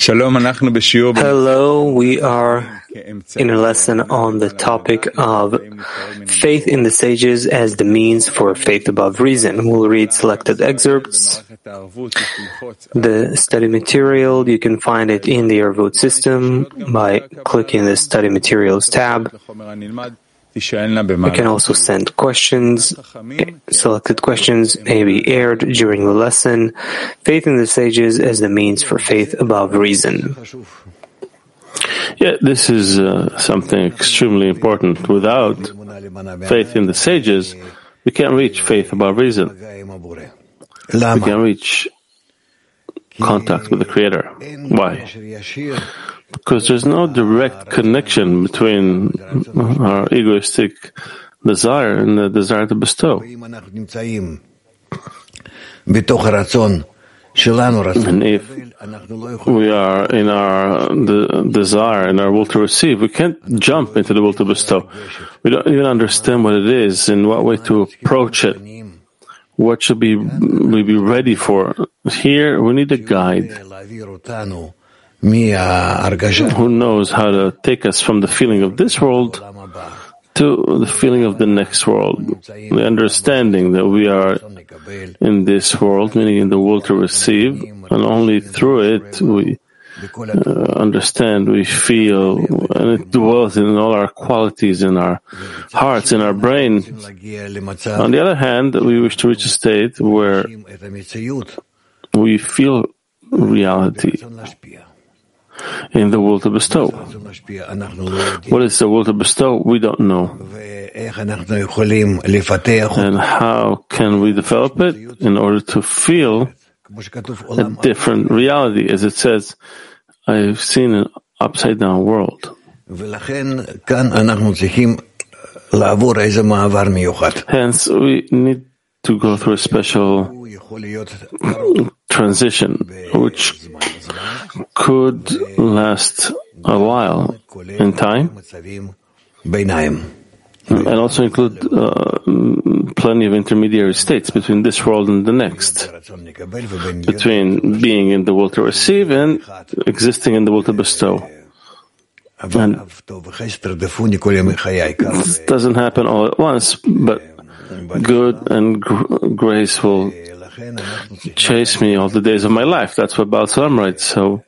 Hello, we are in a lesson on the topic of faith in the sages as the means for faith above reason. We'll read selected excerpts. The study material, you can find it in the Arvut system by clicking the Study Materials tab. You can also send questions. Selected questions may be aired during the lesson. Faith in the sages as the means for faith above reason. Yeah, this is something extremely important. Without faith in the sages, we can't reach faith above reason. We can't reach contact with the Creator. Why? Because there's no direct connection between our egoistic desire and the desire to bestow. And if we are in our desire, in our will to receive, we can't jump into the will to bestow. We don't even understand what it is, in what way to approach it. What should we be ready for? Here, we need a guide who knows how to take us from the feeling of this world to the feeling of the next world. The understanding that we are in this world, meaning in the world to receive, and only through it we understand, we feel, and it dwells in all our qualities, in our hearts, in our brain. On the other hand, we wish to reach a state where we feel reality in the will to bestow. What is the will to bestow? We don't know. And how can we develop it? In order to feel a different reality. As it says, I've seen an upside down world. Hence, we need to go through a special transition, which could last a while in time, and also include plenty of intermediary states between this world and the next, between being in the will to receive and existing in the will to bestow. And this doesn't happen all at once, but good and grace will chase me all the days of my life. That's what Baal Salam writes. So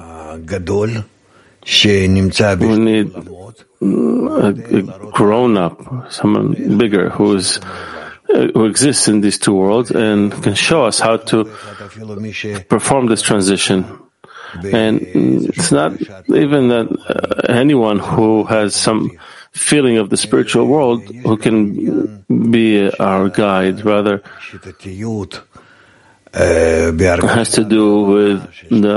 we need a grown-up, someone bigger who exists in these two worlds and can show us how to perform this transition. And it's not even that anyone who has some feeling of the spiritual world who can be our guide. Rather, it has to do with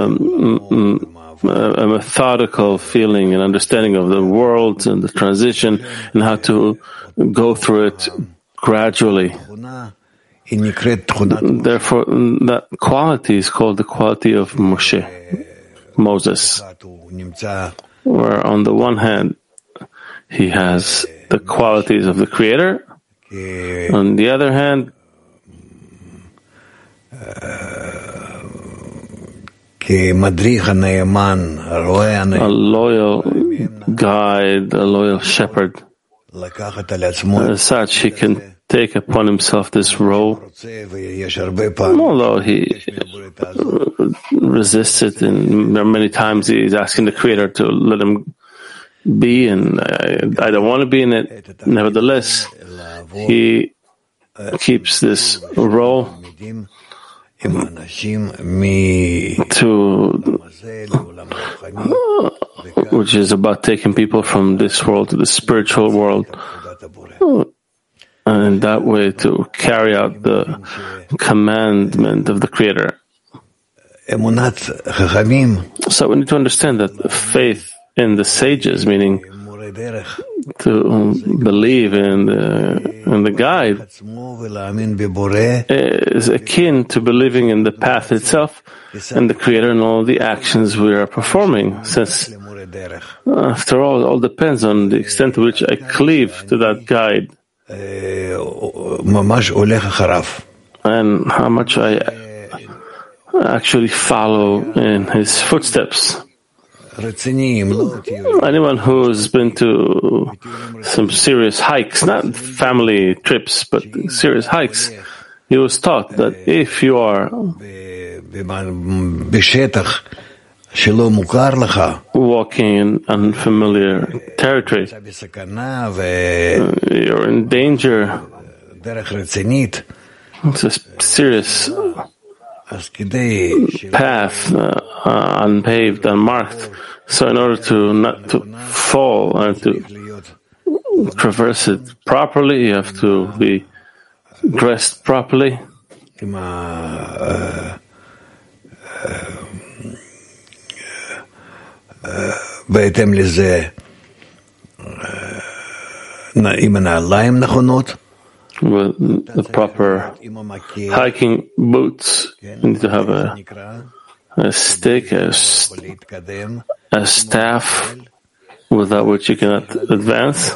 a methodical feeling and understanding of the world and the transition and how to go through it gradually. Therefore, that quality is called the quality of Moses, where on the one hand he has the qualities of the Creator, on the other hand a loyal guide, a loyal shepherd. As such, he can take upon himself this role, although he resists it, and many times he's asking the Creator to let him be, and I don't want to be in it. Nevertheless, he keeps this role which is about taking people from this world to the spiritual world, and in that way to carry out the commandment of the Creator. So we need to understand that faith in the sages, meaning to believe in the guide, is akin to believing in the path itself and the Creator and all the actions we are performing, since after all depends on the extent to which I cleave to that guide and how much I actually follow in his footsteps. Anyone who's been to some serious hikes, not family trips, but serious hikes, he was taught that if you are walking in unfamiliar territory, you're in danger. It's a serious path, unpaved, unmarked. So in order to not to fall and to traverse it properly, you have to be dressed properly. בהתאם לזה, עם הנעליים נכונות. With the proper hiking boots, you need to have a stick, a staff, without which you cannot advance.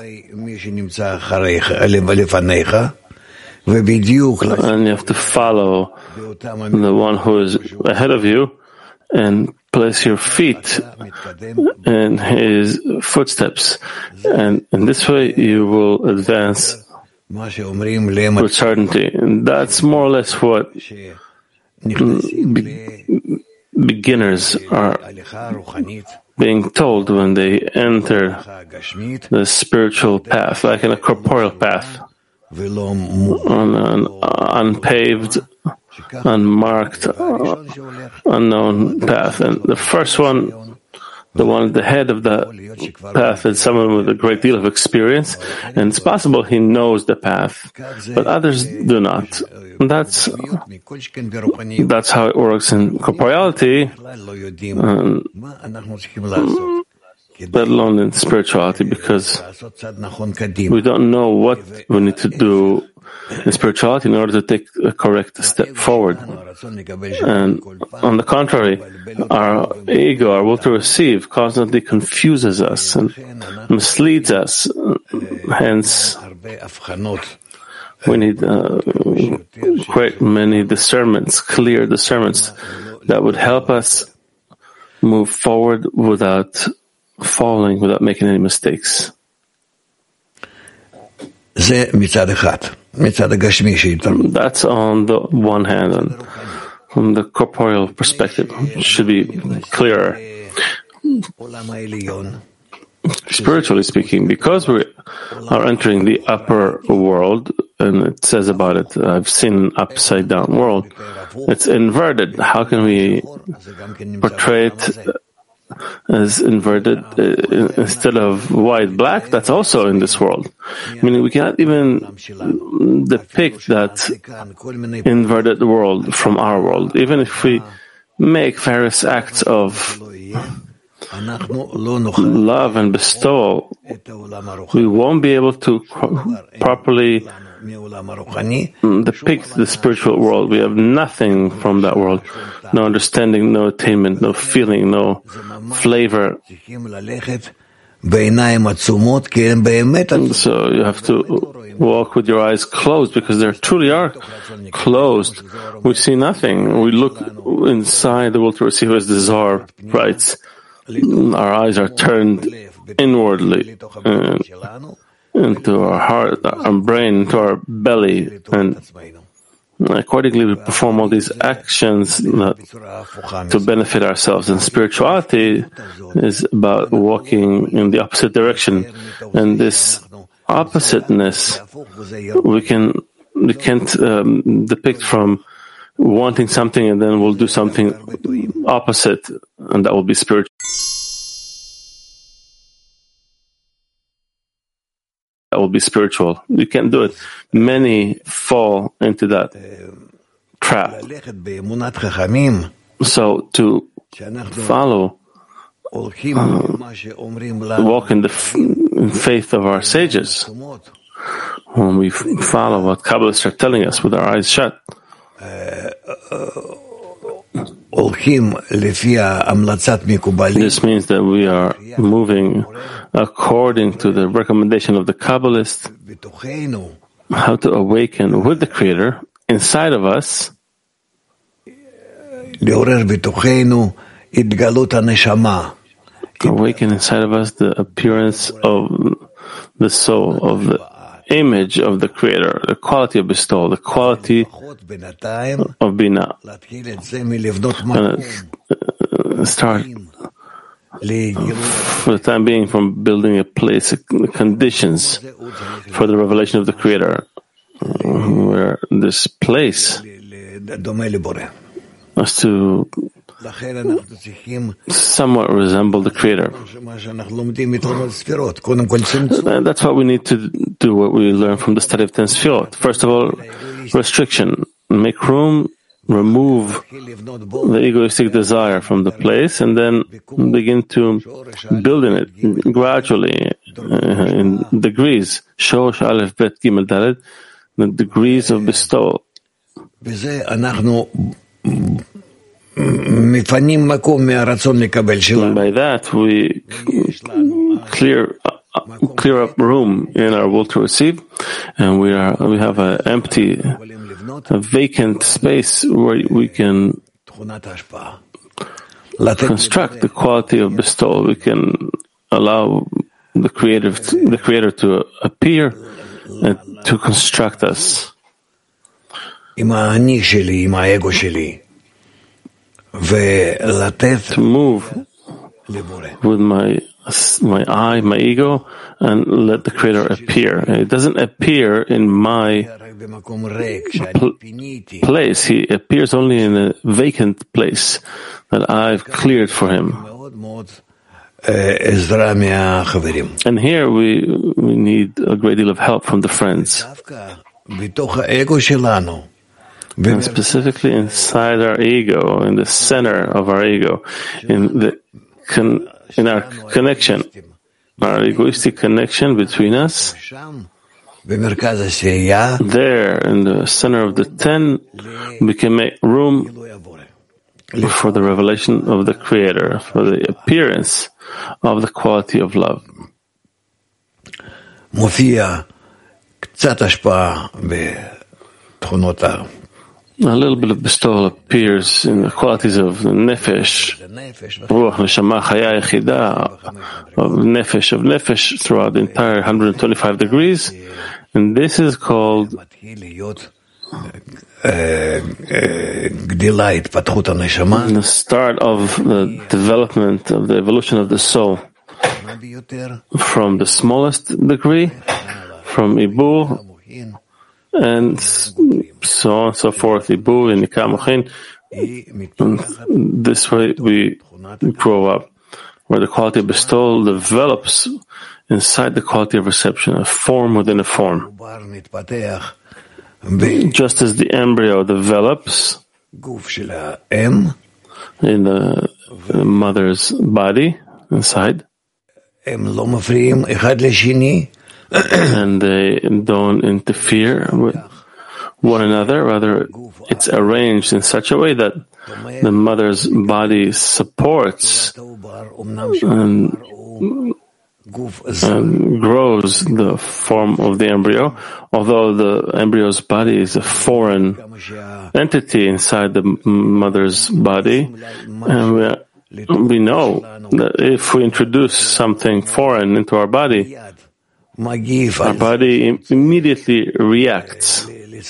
And you have to follow the one who is ahead of you and place your feet in his footsteps. And in this way you will advance with certainty. And that's more or less what beginners are being told when they enter the spiritual path, like in a corporeal path, on an unpaved, unmarked, unknown path. And the first one, the one at the head of the path, is someone with a great deal of experience, and it's possible he knows the path, but others do not. And that's how it works in corporeality, let alone in spirituality, because we don't know what we need to do in spirituality in order to take a correct step forward. And on the contrary, our ego, our will to receive, constantly confuses us and misleads us. Hence, we need quite many discernments, clear discernments, that would help us move forward without falling, without making any mistakes. That's on the one hand, and from the corporeal perspective, it should be clearer. Spiritually speaking, because we are entering the upper world, and it says about it, I've seen an upside down world, it's inverted. How can we portray it as inverted instead of white, black? That's also in this world. Meaning we cannot even depict that inverted world from our world. Even if we make various acts of love and bestowal, we won't be able to properly depict the spiritual world. We have nothing from that world. No understanding, no attainment, no feeling, no flavor. So you have to walk with your eyes closed, because they truly are closed. We see nothing. We look inside the will to receive, as the Zohar writes. Our eyes are turned inwardly into our heart, our brain, into our belly, and accordingly we perform all these actions to benefit ourselves. And spirituality is about walking in the opposite direction, and this oppositeness we can't depict from wanting something and then we'll do something opposite, and that will be spiritual. That will be spiritual. You can't do it. Many fall into that trap. So to follow, walk in the faith of our sages, when we follow what Kabbalists are telling us with our eyes shut, this means that we are moving according to the recommendation of the Kabbalists, how to awaken with the Creator inside of us, awaken inside of us the appearance of the soul, of the image of the Creator, the quality of bestowal, the quality of Bina. And start for the time being from building a place, the conditions for the revelation of the Creator, where this place has to somewhat resemble the Creator. And that's what we need to do, what we learn from the study of 10 Sefirot. First of all, restriction. Make room, remove the egoistic desire from the place, and then begin to build in it gradually, in degrees. Shosh, Aleph, Bet, Gimel, Dalet, the degrees of bestowal. And by that, we clear up room in our will to receive, and we have a vacant space where we can construct the quality of bestowal. We can allow the Creator to appear and to construct us. To move with my I, my ego, and let the Creator appear. It doesn't appear in my place. He appears only in a vacant place that I've cleared for him. And here we need a great deal of help from the friends. And specifically inside our ego, in the center of our ego, in our connection, our egoistic connection between us, there in the center of the 10, we can make room for the revelation of the Creator, for the appearance of the quality of love. A little bit of bestowal appears in the qualities of the nefesh, ruach, neshama, chaya, yechida, of nefesh throughout the entire 125 degrees, and this is called the start of the development of the evolution of the soul from the smallest degree, from Ibur, and so on and so forth, Ibur and Nikah Mochin. This way we grow up, where the quality of bestowal develops inside the quality of reception, a form within a form. Just as the embryo develops in the mother's body inside, and they don't interfere with one another. Rather, it's arranged in such a way that the mother's body supports and grows the form of the embryo, although the embryo's body is a foreign entity inside the mother's body. And we know that if we introduce something foreign into our body immediately reacts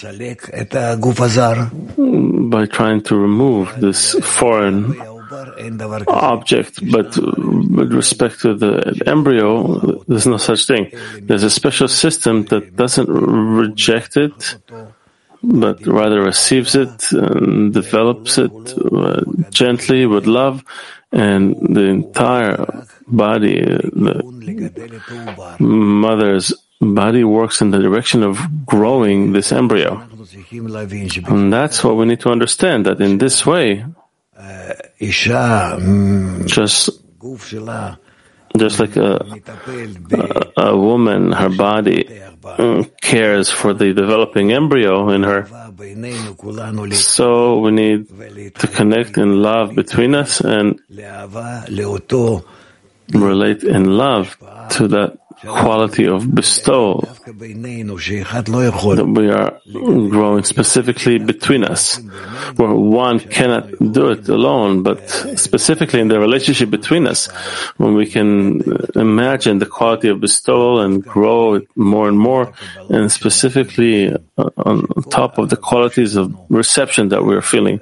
by trying to remove this foreign object. But with respect to the embryo, there's no such thing. There's a special system that doesn't reject it, but rather receives it and develops it gently with love, and the entire body, the mother's body, works in the direction of growing this embryo. And that's what we need to understand, that in this way, just like a woman, her body cares for the developing embryo in her, so we need to connect in love between us and relate in love to that quality of bestowal, that we are growing specifically between us, where one cannot do it alone, but specifically in the relationship between us, when we can imagine the quality of bestowal and grow it more and more, and specifically on top of the qualities of reception that we are feeling,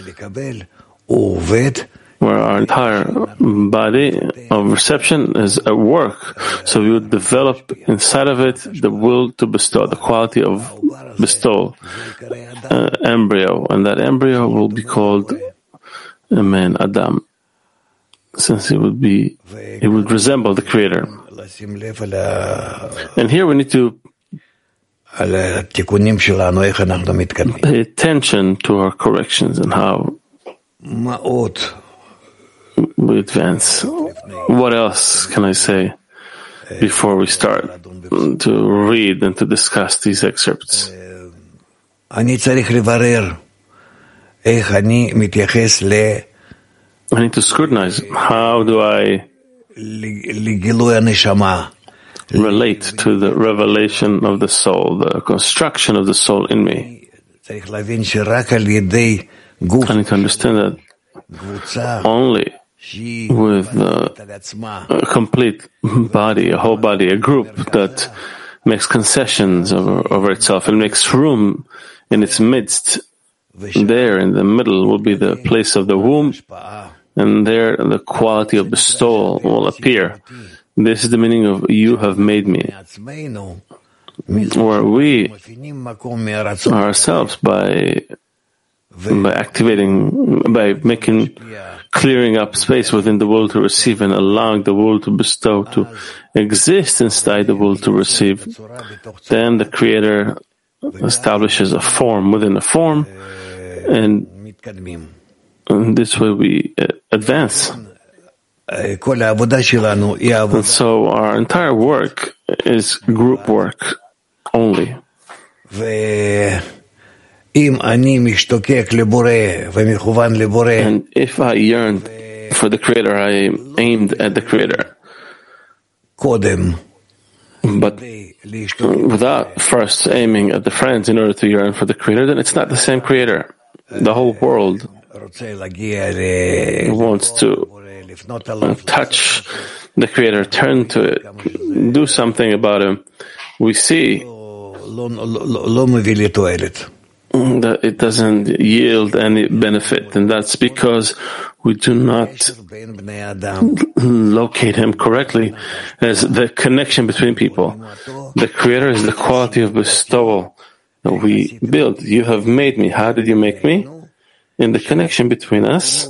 where our entire body of reception is at work. So we would develop inside of it the will to bestow, the quality of bestowal, embryo, and that embryo will be called a man, Adam, since it would resemble the Creator. And here we need to pay attention to our corrections and how we advance. What else can I say before we start to read and to discuss these excerpts? I need to scrutinize. How do I relate to the revelation of the soul, the construction of the soul in me? I need to understand that only with a complete body, a whole body, a group that makes concessions over itself and makes room in its midst, there in the middle will be the place of the womb, and there the quality of bestowal will appear. This is the meaning of "you have made me," where we ourselves, by clearing up space within the will to receive and allowing the will to bestow to exist inside the will to receive, then the Creator establishes a form within a form, and this way we advance. And so our entire work is group work only. And if I yearned for the Creator, I aimed at the Creator. But without first aiming at the friends in order to yearn for the Creator, then it's not the same Creator. The whole world wants to touch the Creator, turn to it, do something about Him. We see that it doesn't yield any benefit, and that's because we do not locate Him correctly as the connection between people. The Creator is the quality of bestowal that we build. You have made me. How did you make me? In the connection between us,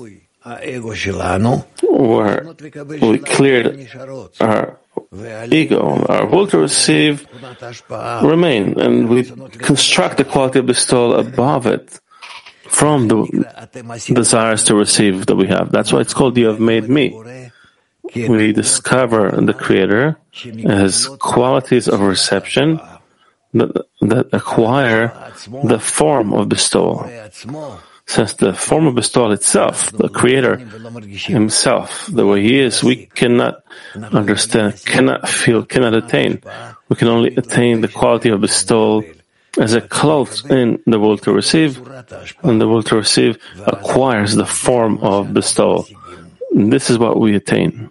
where we cleared our ego, our will to receive remain, and we construct the quality of bestowal above it from the desires to receive that we have. That's why it's called "You have made me." We discover the Creator as qualities of reception that acquire the form of bestowal. Since the form of bestowal itself, the Creator Himself, the way He is, we cannot understand, cannot feel, cannot attain. We can only attain the quality of bestowal as a cloth in the will to receive, and the will to receive acquires the form of bestowal. And this is what we attain.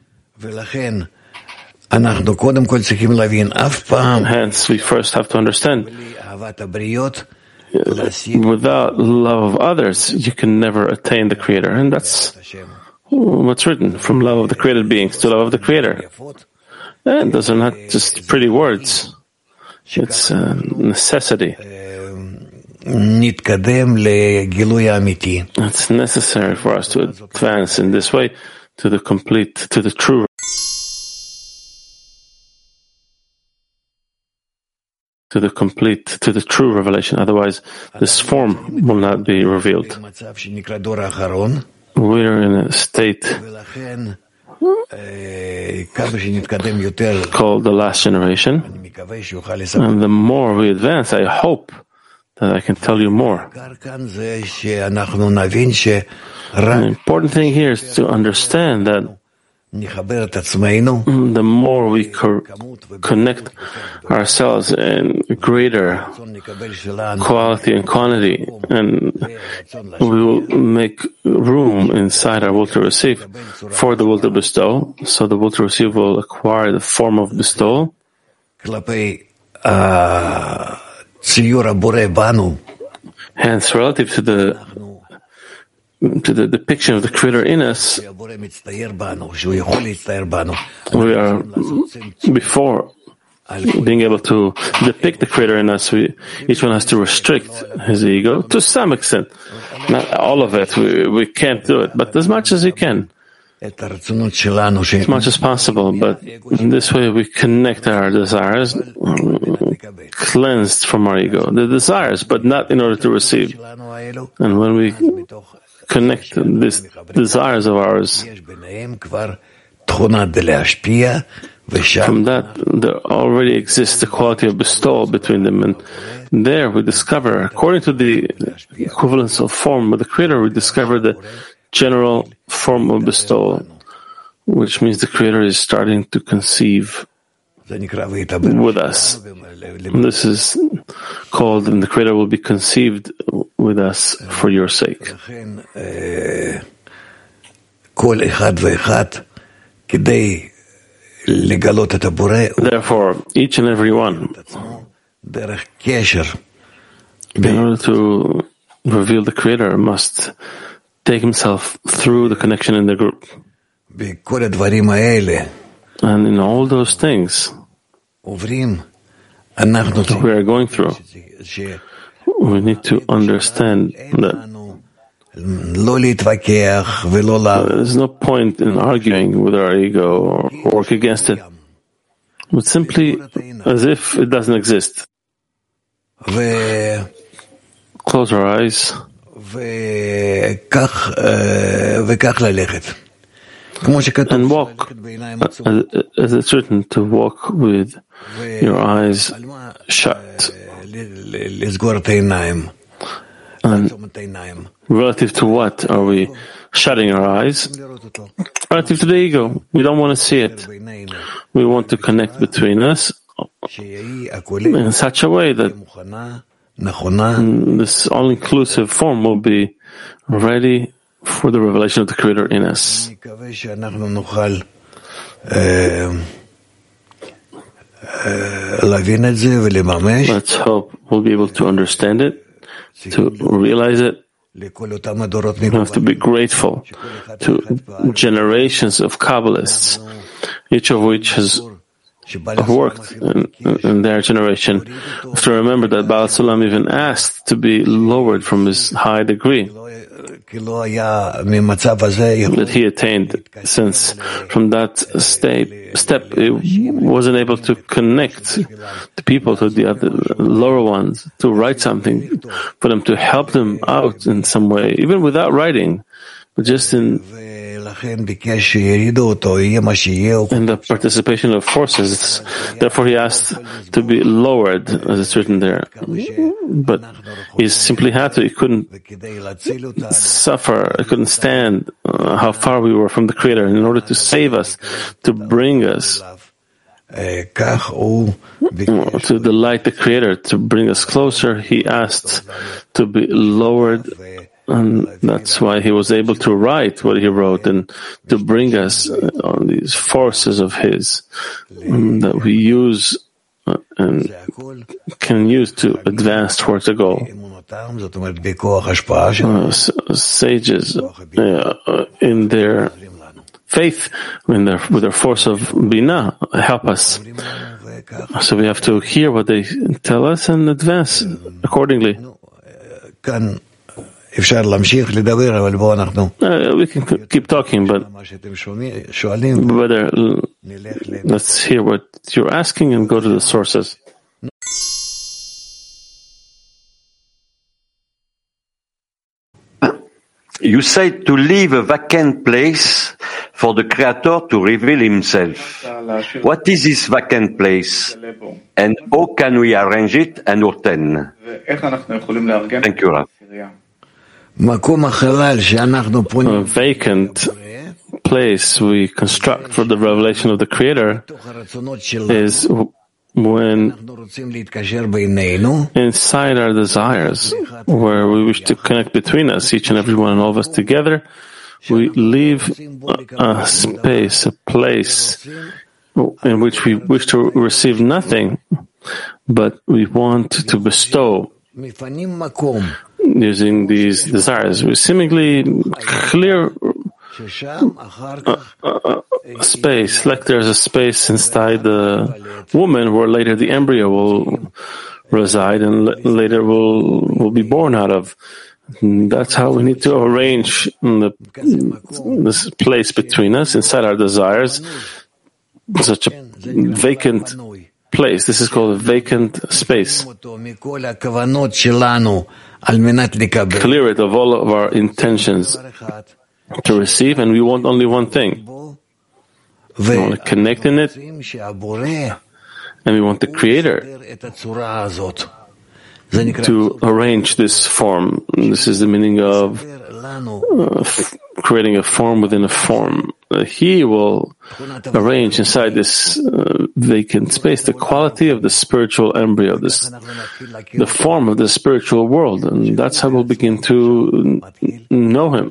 Hence, we first have to understand, without love of others, you can never attain the Creator. And that's what's written, from love of the created beings to love of the Creator. And those are not just pretty words. It's a necessity. It's necessary for us to advance in this way to the true revelation. Otherwise, this form will not be revealed. We're in a state called the last generation, and the more we advance, I hope that I can tell you more. The important thing here is to understand that the more we connect ourselves in greater quality and quantity, and we will make room inside our will to receive for the will to bestow, so the will to receive will acquire the form of bestowal. Hence, relative to the depiction of the Creator in us, we are, before being able to depict the Creator in us, each one has to restrict his ego to some extent. Not all of it, we can't do it, but as much as we can. As much as possible, but in this way we connect our desires, cleansed from our ego, the desires, but not in order to receive. And when we connect these desires of ours, from that there already exists the quality of bestowal between them, and there we discover, according to the equivalence of form with the Creator, we discover the general form of bestowal, which means the Creator is starting to conceive with us. And this is called, and the Creator will be conceived with us for your sake. Therefore, each and every one, in order to reveal the Creator, must take himself through the connection in the group. And in all those things that we are going through, we need to understand that there's no point in arguing with our ego or work against it, but simply as if it doesn't exist. Close our eyes and walk, as it's written, to walk with your eyes shut. And relative to what are we shutting our eyes? Relative to the ego. We don't want to see it. We want to connect between us in such a way that this all-inclusive form will be ready for the revelation of the Creator in us. Let's hope we'll be able to understand it, to realize it. We have to be grateful to generations of Kabbalists, each of which has worked in their generation. We have to remember that Baal Sulam even asked to be lowered from his high degree that he attained, since from that step he wasn't able to connect the people to the other lower ones, to write something for them, to help them out in some way, even without writing, but just in the participation of forces. Therefore he asked to be lowered, as it's written there. But he simply had to. He couldn't suffer, he couldn't stand how far we were from the Creator. In order to save us, to bring us to delight the Creator, to bring us closer, he asked to be lowered. And that's why he was able to write what he wrote and to bring us on these forces of his that we use and can use to advance towards the goal. Sages in their faith, with their force of Binah, help us. So we have to hear what they tell us and advance accordingly. We can keep talking, but better let's hear what you're asking and go to the sources. You said to leave a vacant place for the Creator to reveal Himself. What is this vacant place, and how can we arrange it and obtain? Thank you, Rav. A vacant place we construct for the revelation of the Creator is when inside our desires, where we wish to connect between us, each and every one and all of us together, we leave a space, a place in which we wish to receive nothing, but we want to bestow using these desires. We seemingly clear space, like there's a space inside the woman where later the embryo will reside and later will be born out of. That's how we need to arrange this place between us, inside our desires, such a vacant place. This is called a vacant space. Clear it of all of our intentions to receive, and we want only one thing. We want to connect in it, and we want the Creator to arrange this form. This is the meaning of creating a form within a form. He will arrange inside this vacant space the quality of the spiritual embryo, the form of the spiritual world, and that's how we'll begin to know Him,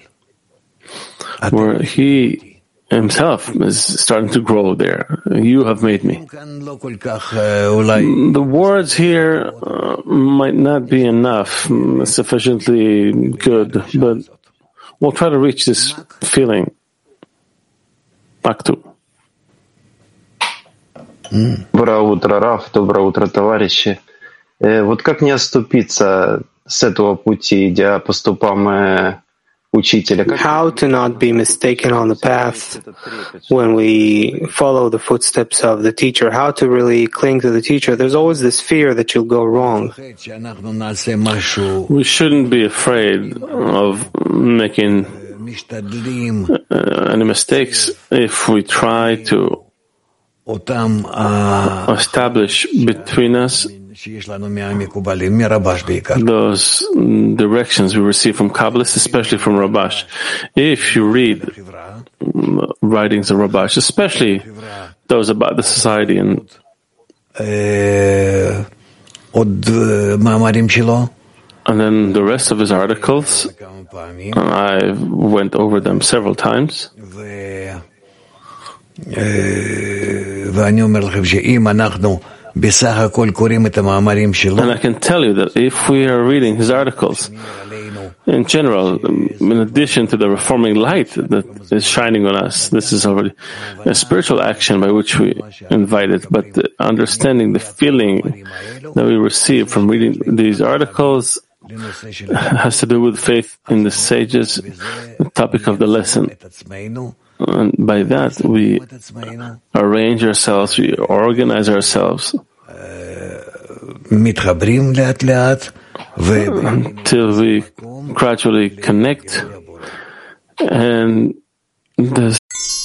where He Himself is starting to grow there. You have made me. The words here might not be enough, sufficiently good, but we'll try to reach this feeling. Акту. Доброе утро, Раф. Доброе утро, товарищи. Вот как не оступиться с этого пути, идя по стопам учителя? How to not be mistaken on the path when we follow the footsteps of the teacher? How to really cling to the teacher? There's always this fear that you'll go wrong. We shouldn't be afraid of making any mistakes if we try to establish between us those directions we receive from Kabbalists, especially from Rabash. If you read writings of Rabash, especially those about the society and then the rest of his articles, I went over them several times. And I can tell you that if we are reading his articles, in general, in addition to the reforming light that is shining on us, this is already a spiritual action by which we invite it, but understanding the feeling that we receive from reading these articles has to do with faith in the sages, the topic of the lesson. And by that, we arrange ourselves, we organize ourselves until we gradually connect. And this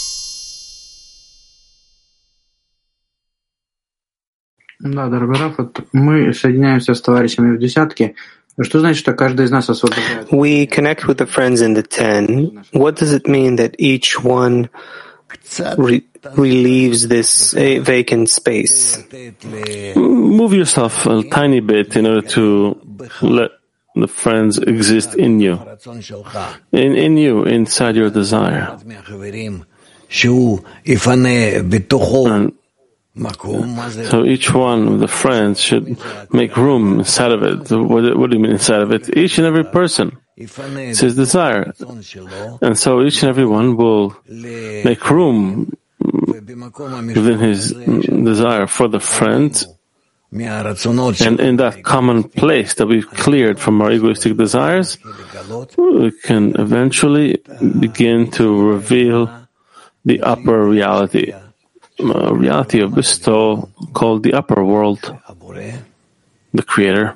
Да, дорогой Раф, мы соединяемся с товарищами в десятке. Что значит, что каждый из нас освобождает? We connect with the friends in the 10. What does it mean that each one relieves this vacant space? Move yourself a tiny bit in order to let the friends exist in you, in you, inside your desire. And so each one of the friends should make room inside of it. What do you mean inside of it? Each and every person. It's his desire. And so each and every one will make room within his desire for the friends. And in that common place that we've cleared from our egoistic desires, we can eventually begin to reveal the upper reality. A reality of bestowal called the upper world, the Creator.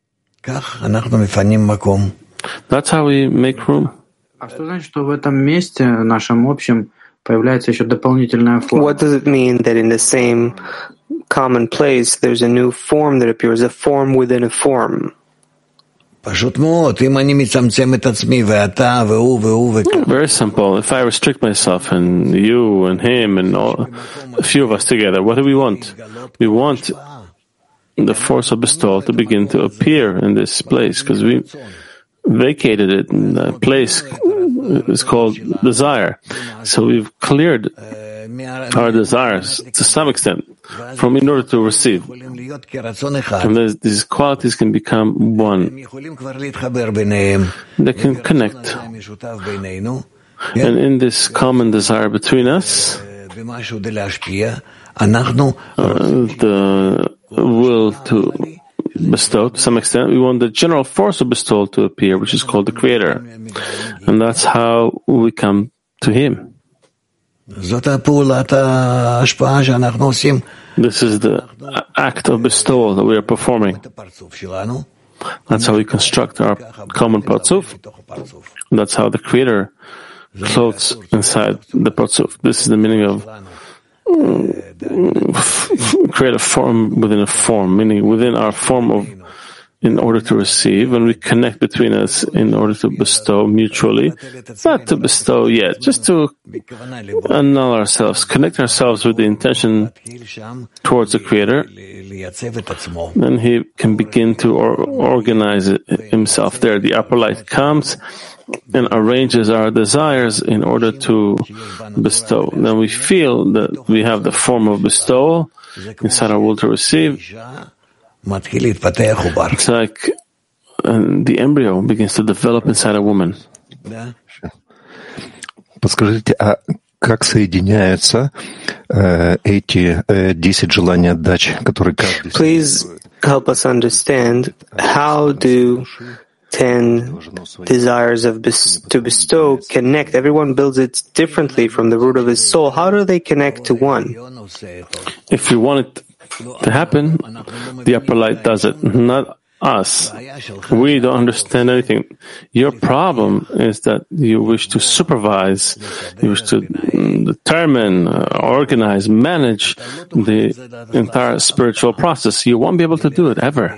That's how we make room. А что значит, что в этом месте нашем общем появляется еще дополнительная форма? What does it mean that in the same common place there's a new form that appears, a form within a form? Very simple. If I restrict myself and you and him and all, a few of us together, what do we want? We want the force of bestowal to begin to appear in this place because we vacated it, and the place is called desire. So we've cleared our desires to some extent in order to receive. And these qualities can become one. They can connect. And in this common desire between us, the will to bestow, to some extent, we want the general force of bestowal to appear, which is called the Creator. And that's how we come to Him. This is the act of bestowal that we are performing. That's how we construct our common Parzuf. That's how the Creator floats inside the Parzuf. This is the meaning of create a form within a form, meaning within our form of, in order to receive, and we connect between us in order to bestow mutually, not to bestow yet, just to annul ourselves, connect ourselves with the intention towards the Creator, then He can begin to organize Himself there. The upper light comes and arranges our desires in order to bestow. Then we feel that we have the form of bestowal inside our will to receive. It's like the embryo begins to develop inside a woman. Подскажите, а как соединяются эти 10 желаний отдачи, которые каждый... Please help us understand how do 10 desires to bestow connect. Everyone builds it differently from the root of his soul. How do they connect to one? If you want it to happen, the upper light does it, not us. We don't understand anything. Your problem is that you wish to supervise, you wish to determine, organize, manage the entire spiritual process. You won't be able to do it ever.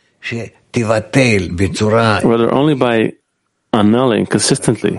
Rather, only by annulling consistently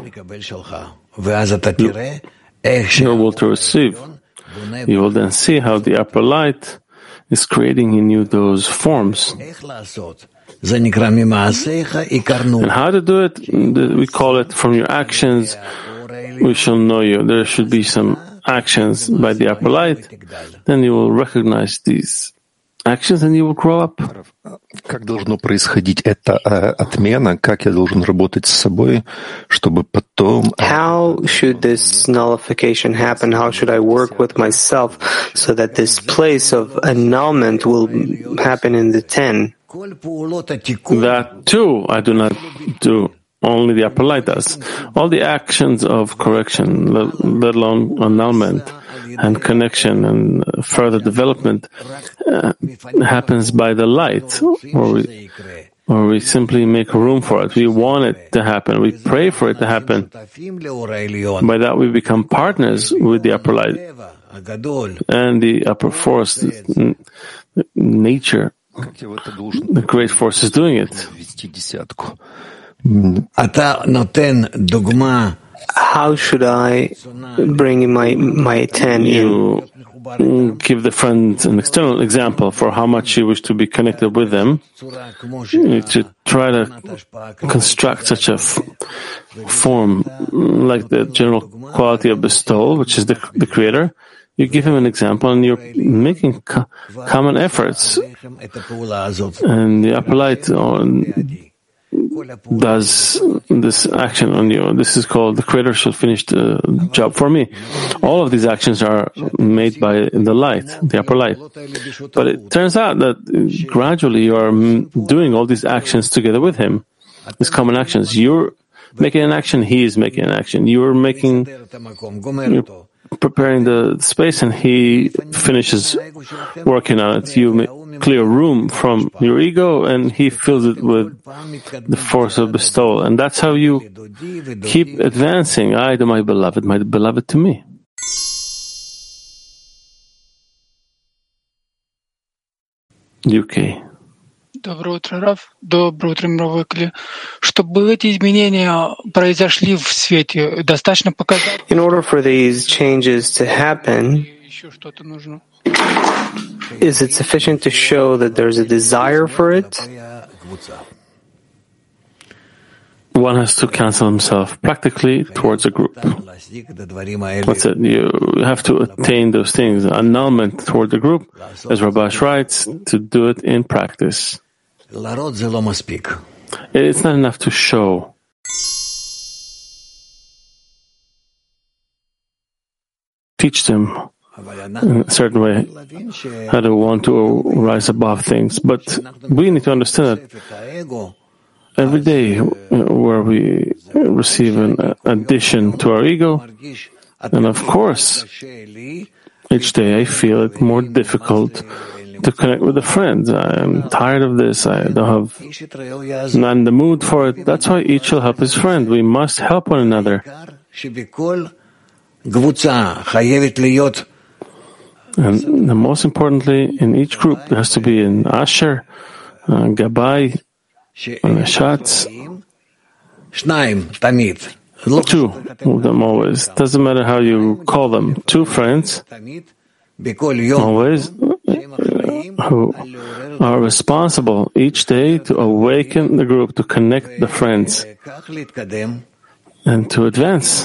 your will to receive, you will then see how the upper light is creating in you those forms. And how to do it? We call it from your actions, we shall know you. There should be some actions by the upper light, then you will recognize these actions and you will grow up. Как должно происходить эта отмена? Как я должен работать с собой, чтобы потом... How should this nullification happen? How should I work with myself so that this place of annulment will happen in the 10? That too I do not do. Only the upper light does. All the actions of correction, let alone annulment and connection and further development, happens by the light, or we simply make room for it. We want it to happen. We pray for it to happen. By that we become partners with the upper light and the upper force, nature. The great force is doing it. How should I bring in my 10 in? You give the friend an external example for how much you wish to be connected with them. You should try to construct such a form like the general quality of bestowal, which is the Creator. You give him an example and you're making common efforts. And the upper light does this action on you. This is called the Creator shall finish the job for me. All of these actions are made by the light, the upper light. But it turns out that gradually you are doing all these actions together with him, these common actions. You're making an action, he is making an action. You're preparing the space and he finishes working on it. You clear room from your ego and he fills it with the force of bestowal. And that's how you keep advancing. I to my beloved to me. UK. Доброе утро, Рав. Доброе утро, мировой клей. Чтобы эти изменения произошли в свете, достаточно показать. In order for these changes to happen, Еще что-то нужно. is it sufficient to show that there's a desire for it? One has to cancel himself practically towards a group. That's it. You have to attain those things. Annulment toward the group, as Rabash writes, to do it in practice. It's not enough to show. Teach them in a certain way how to want to rise above things. But we need to understand that every day where we receive an addition to our ego, and of course, each day I feel it more difficult to connect with a friend. I'm tired of this. I'm not in the mood for it. That's why each will help his friend. We must help one another. And most importantly, in each group, there has to be an Asher, Gabbai, and a Shatz. Two of them always. Doesn't matter how you call them. Two friends, always, who are responsible each day to awaken the group, to connect the friends, and to advance.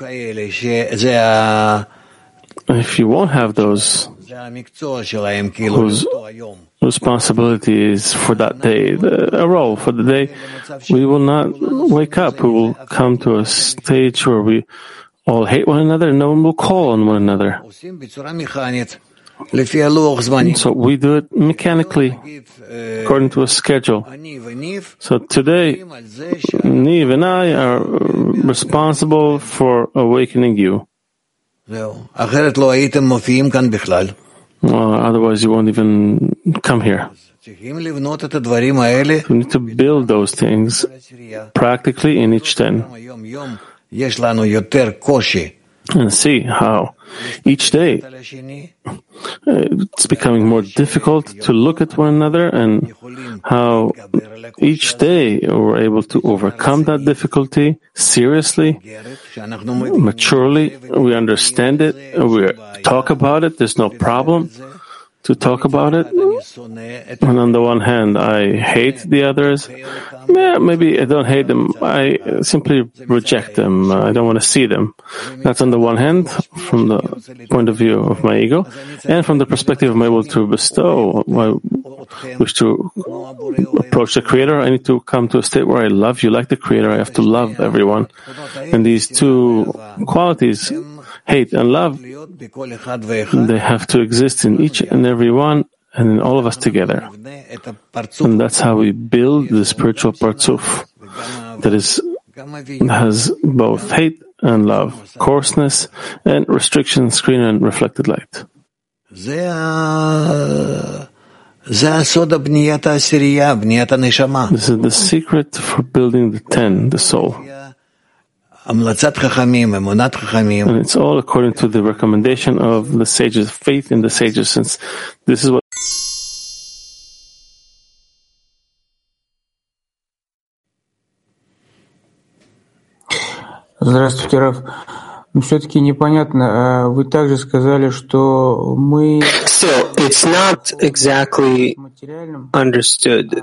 If you won't have those whose responsibility is for that day, a role for the day, we will not wake up. We will come to a stage where we all hate one another and no one will call on one another. So we do it mechanically, according to a schedule. So today, Niv and I are responsible for awakening you. Otherwise, you won't even come here. We need to build those things practically in each ten. And see how each day it's becoming more difficult to look at one another, and how each day we're able to overcome that difficulty seriously, maturely. We understand it, we talk about it, there's no problem to talk about it. And on the one hand, I hate the others. Maybe I don't hate them, I simply reject them. I don't want to see them. That's on the one hand, from the point of view of my ego, and from the perspective I'm able to bestow. I wish to approach the Creator. I need to come to a state where I love you like the Creator. I have to love everyone. And these two qualities, hate and love, they have to exist in each and every one, and in all of us together. And that's how we build the spiritual partzuf that has both hate and love, coarseness and restriction, screen and reflected light. This is the secret for building the 10, the soul. And it's all according to the recommendation of the sages, faith in the sages, since this is what Здравствуйте, Рав. Но все-таки непонятно. Вы также сказали, что мы... So, it's not exactly understood.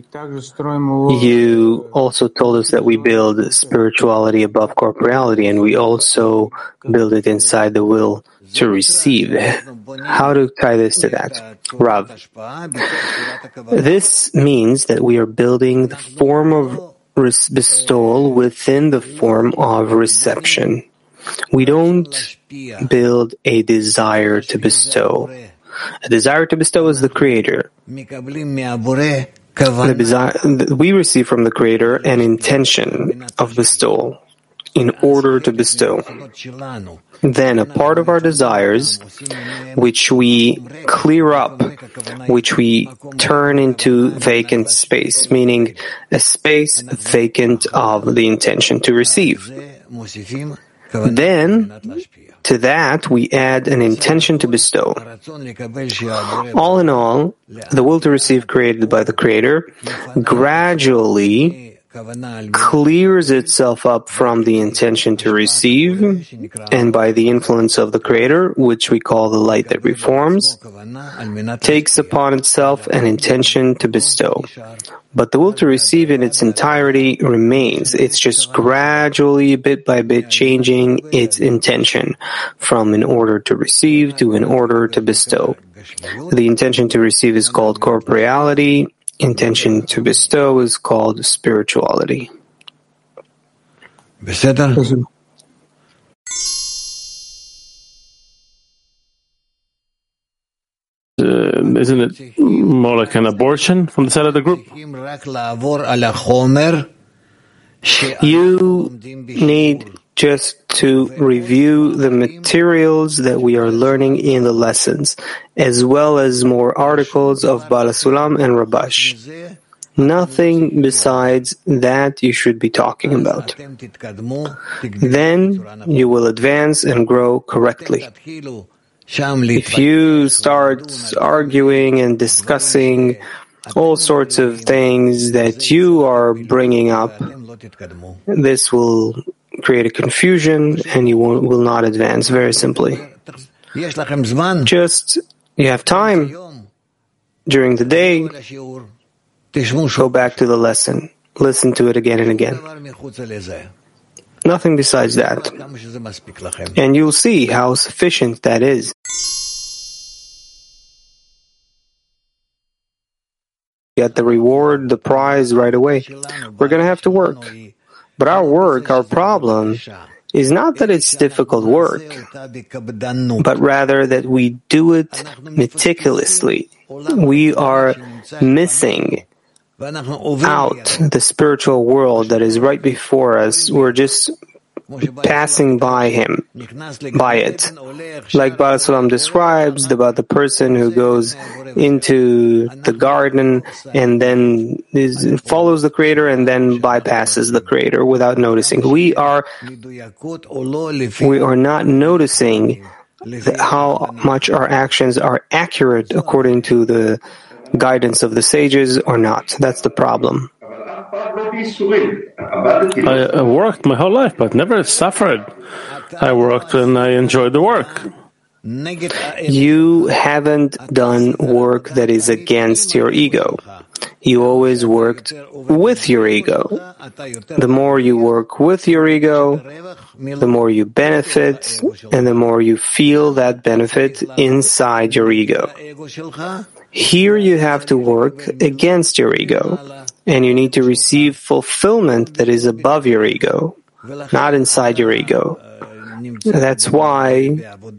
You also told us that we build spirituality above corporeality, and we also build it inside the will to receive. How to tie this to that? Rav, this means that we are building the form of bestowal within the form of reception. We don't build a desire to bestow. A desire to bestow is the Creator. We receive from the Creator an intention of bestowal in order to bestow. Then a part of our desires, which we clear up, which we turn into vacant space, meaning a space vacant of the intention to receive. Then, to that, we add an intention to bestow. All in all, the will to receive created by the Creator gradually clears itself up from the intention to receive, and by the influence of the Creator, which we call the light that reforms, takes upon itself an intention to bestow. But the will to receive in its entirety remains. It's just gradually, bit by bit, changing its intention from in order to receive to in order to bestow. The intention to receive is called corporeality. Intention to bestow is called spirituality. Isn't it more like an abortion from the side of the group? You need just to review the materials that we are learning in the lessons, as well as more articles of Baal HaSulam and Rabash. Nothing besides that you should be talking about. Then you will advance and grow correctly. If you start arguing and discussing all sorts of things that you are bringing up, this will create a confusion and you will not advance, very simply. Just, you have time during the day, go back to the lesson, listen to it again and again. Nothing besides that. And you'll see how sufficient that is. Get the reward, the prize right away. We're going to have to work. But our work, our problem, is not that it's difficult work, but rather that we do it meticulously. We are missing out the spiritual world that is right before us. We're just passing by it. Like Baal HaSulam describes about the person who goes into the garden and then follows the Creator and then bypasses the Creator without noticing. We are not noticing how much our actions are accurate according to the guidance of the sages or not. That's the problem. I worked my whole life, but never suffered. I worked and I enjoyed the work. You haven't done work that is against your ego. You always worked with your ego. The more you work with your ego, the more you benefit, and the more you feel that benefit inside your ego. Here you have to work against your ego, and you need to receive fulfillment that is above your ego, not inside your ego. That's why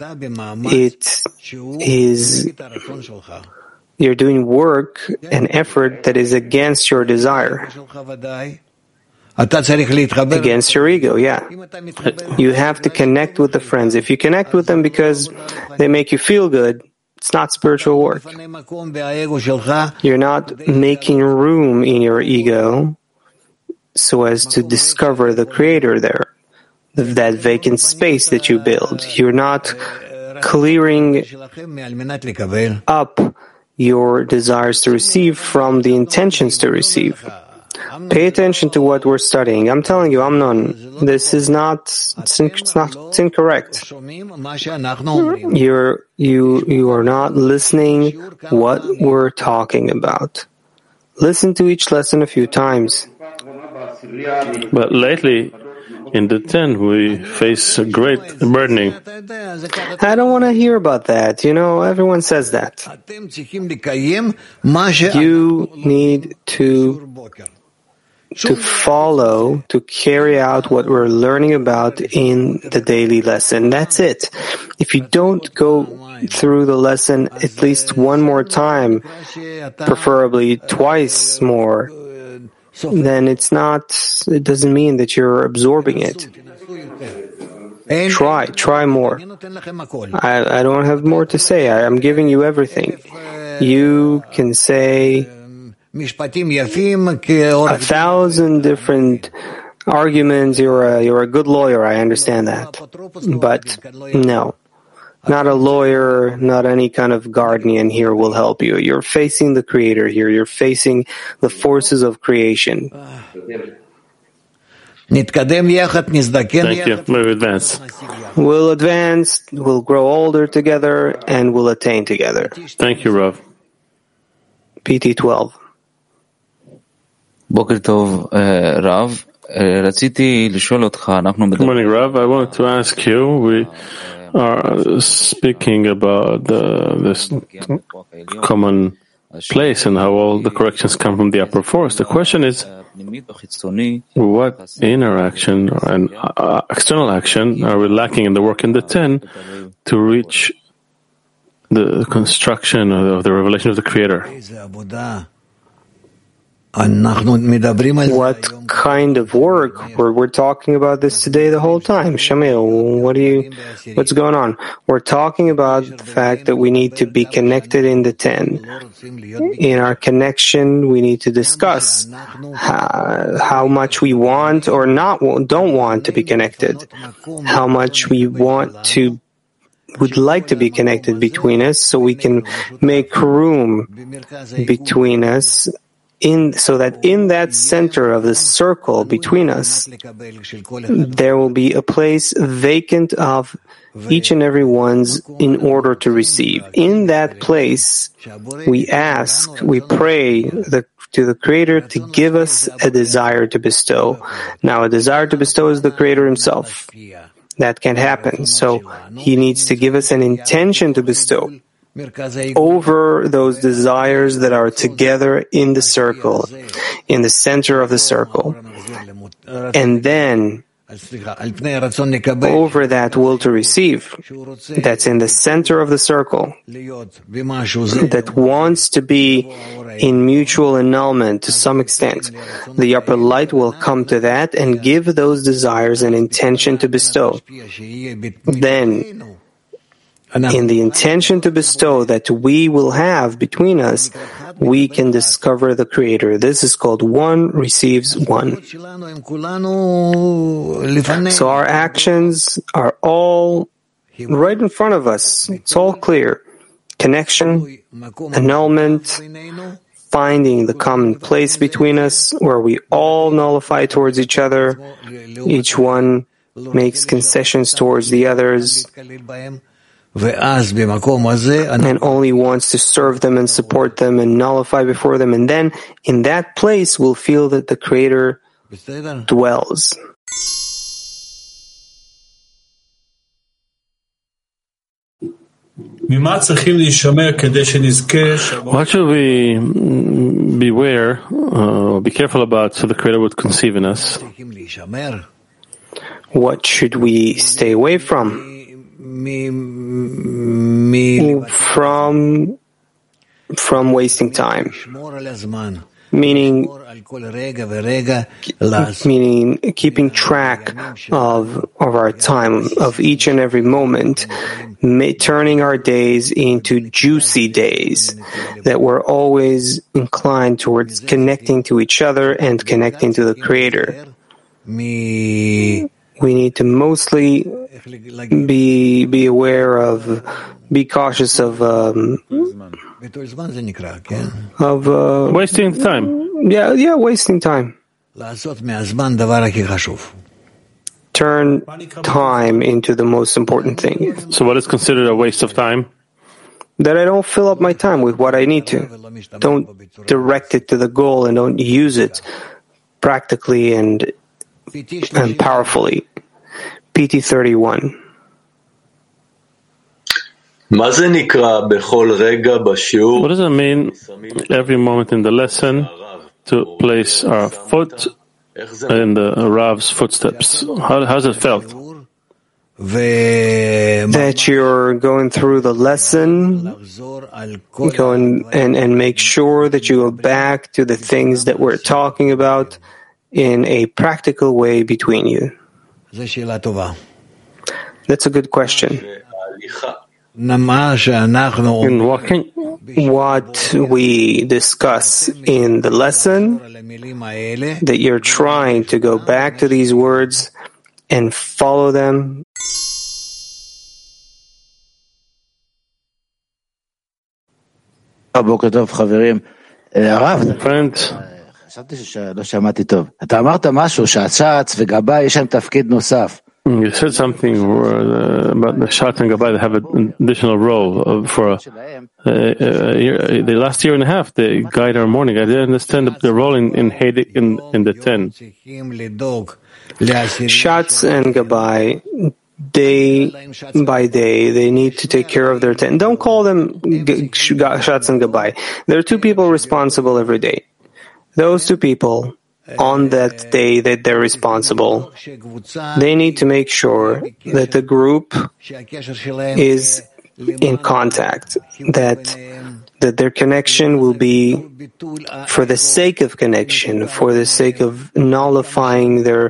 you're doing work and effort that is against your desire. Against your ego, yeah. You have to connect with the friends. If you connect with them because they make you feel good, it's not spiritual work. You're not making room in your ego so as to discover the Creator there, that vacant space that you build. You're not clearing up your desires to receive from the intentions to receive. Pay attention to what we're studying. I'm telling you, Amnon, this is it's incorrect. You are not listening what we're talking about. Listen to each lesson a few times. But lately, in the tent, we face a great burdening. I don't want to hear about that. Everyone says that. You need to follow, to carry out what we're learning about in the daily lesson. That's it. If you don't go through the lesson at least one more time, preferably twice more, then it doesn't mean that you're absorbing it. Try more. I don't have more to say. I'm giving you everything. You can say 1,000 different arguments, you're a good lawyer, I understand that. But no, not a lawyer, not any kind of guardian here will help you. You're facing the Creator here. You're facing the forces of creation. Thank you. We'll advance. We'll advance, we'll grow older together, and we'll attain together. Thank you, Rav. PT 12. Good morning, Rav. I wanted to ask you, we are speaking about this common place and how all the corrections come from the upper force. The question is, what inner action and external action are we lacking in the work in the 10 to reach the construction of the revelation of the Creator? What kind of work? We're talking about this today the whole time. Shamil, what's going on? We're talking about the fact that we need to be connected in the 10. In our connection, we need to discuss how much we want or don't want to be connected, how much we would like to be connected between us, so we can make room between us, so that in that center of the circle between us, there will be a place vacant of each and every one's in order to receive. In that place, we pray to the Creator to give us a desire to bestow. Now, a desire to bestow is the Creator Himself. That can't happen. So He needs to give us an intention to bestow over those desires that are together in the circle, in the center of the circle. And then, over that will to receive, that's in the center of the circle, that wants to be in mutual annulment to some extent, the upper light will come to that and give those desires an intention to bestow. Then, in the intention to bestow that we will have between us, we can discover the Creator. This is called one receives one. So our actions are all right in front of us. It's all clear. Connection, annulment, finding the common place between us where we all nullify towards each other. Each one makes concessions towards the others, and only wants to serve them and support them and nullify before them. And then in that place we'll feel that the Creator dwells. What should we beware, be careful about so the Creator would conceive in us? What should we stay away from? From wasting time, meaning keeping track of our time, of each and every moment, turning our days into juicy days, that we're always inclined towards connecting to each other and connecting to the Creator. We need to mostly be aware of, be cautious of wasting time. Yeah, wasting time. Turn time into the most important thing. So what is considered a waste of time? That I don't fill up my time with what I need to. Don't direct it to the goal and don't use it practically and powerfully. PT 31. What does it mean every moment in the lesson to place our foot in the Rav's footsteps? How's it felt? That you're going through the lesson, and make sure that you go back to the things that we're talking about in a practical way between you. That's a good question. In walking, what we discuss in the lesson, that you're trying to go back to these words and follow them. Friends, לא שמעתי טוב. אתה אמרת משהו שהש"ץ וגבאי יש להם תפקיד נוסף. you said something about the Shatz and Gabbai that have an additional role for the last year and a half. They guide our morning. I didn't understand the role in the 10. Shatz and Gabbai, day by day, they need to take care of their 10. Don't call them Shatz and Gabbai. There are two people responsible every day. Those two people, on that day that they're responsible, they need to make sure that the group is in contact, that their connection will be for the sake of connection, for the sake of nullifying their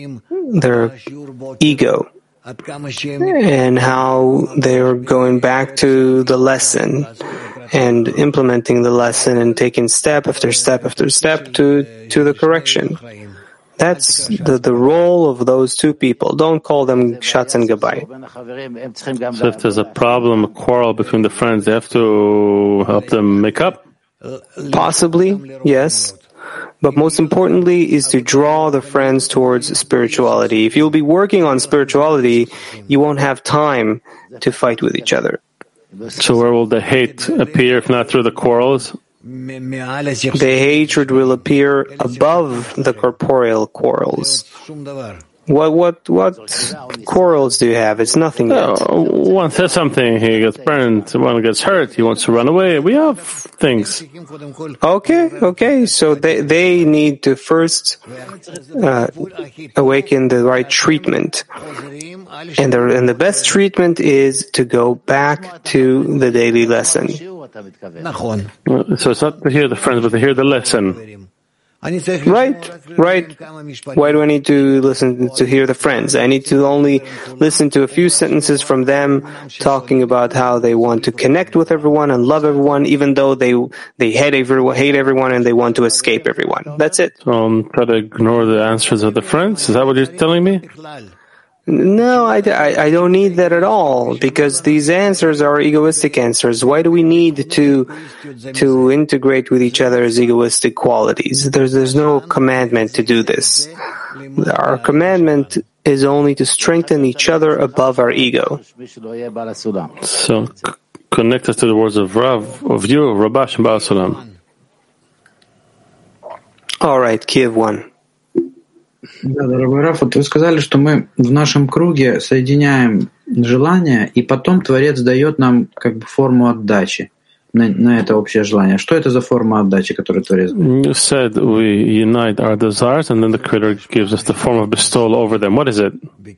ego, and how they're going back to the lesson and implementing the lesson and taking step after step after step to the correction. That's the role of those two people. Don't call them Shatz and Gabbai. So if there's a problem, a quarrel between the friends, they have to help them make up? Possibly, yes. But most importantly is to draw the friends towards spirituality. If you'll be working on spirituality, you won't have time to fight with each other. So where will the hate appear if not through the quarrels? The hatred will appear above the corporeal quarrels. What quarrels do you have? It's nothing yet. One says something, he gets burned, one gets hurt, he wants to run away. We have things. Okay. So they need to first awaken the right treatment. And the best treatment is to go back to the daily lesson. So it's not to hear the friends, but to hear the lesson. Right. Why do I need to listen to hear the friends? I need to only listen to a few sentences from them talking about how they want to connect with everyone and love everyone, even though they hate everyone and they want to escape everyone. That's it. So try to ignore the answers of the friends? Is that what you're telling me? No, I don't need that at all, because these answers are egoistic answers. Why do we need to integrate with each other's egoistic qualities? There's no commandment to do this. Our commandment is only to strengthen each other above our ego. So connect us to the words of Rabash and Baal Sulam. All right, Kiev 1. Да, дорогой Раф, вот вы сказали, что мы в нашем круге соединяем желания, и потом Творец дает нам как бы форму отдачи на это общее желание. Что это за форма отдачи, которую Творец дает? You said we unite our desires, and then the Creator gives us the form of bestowal over them. What is it?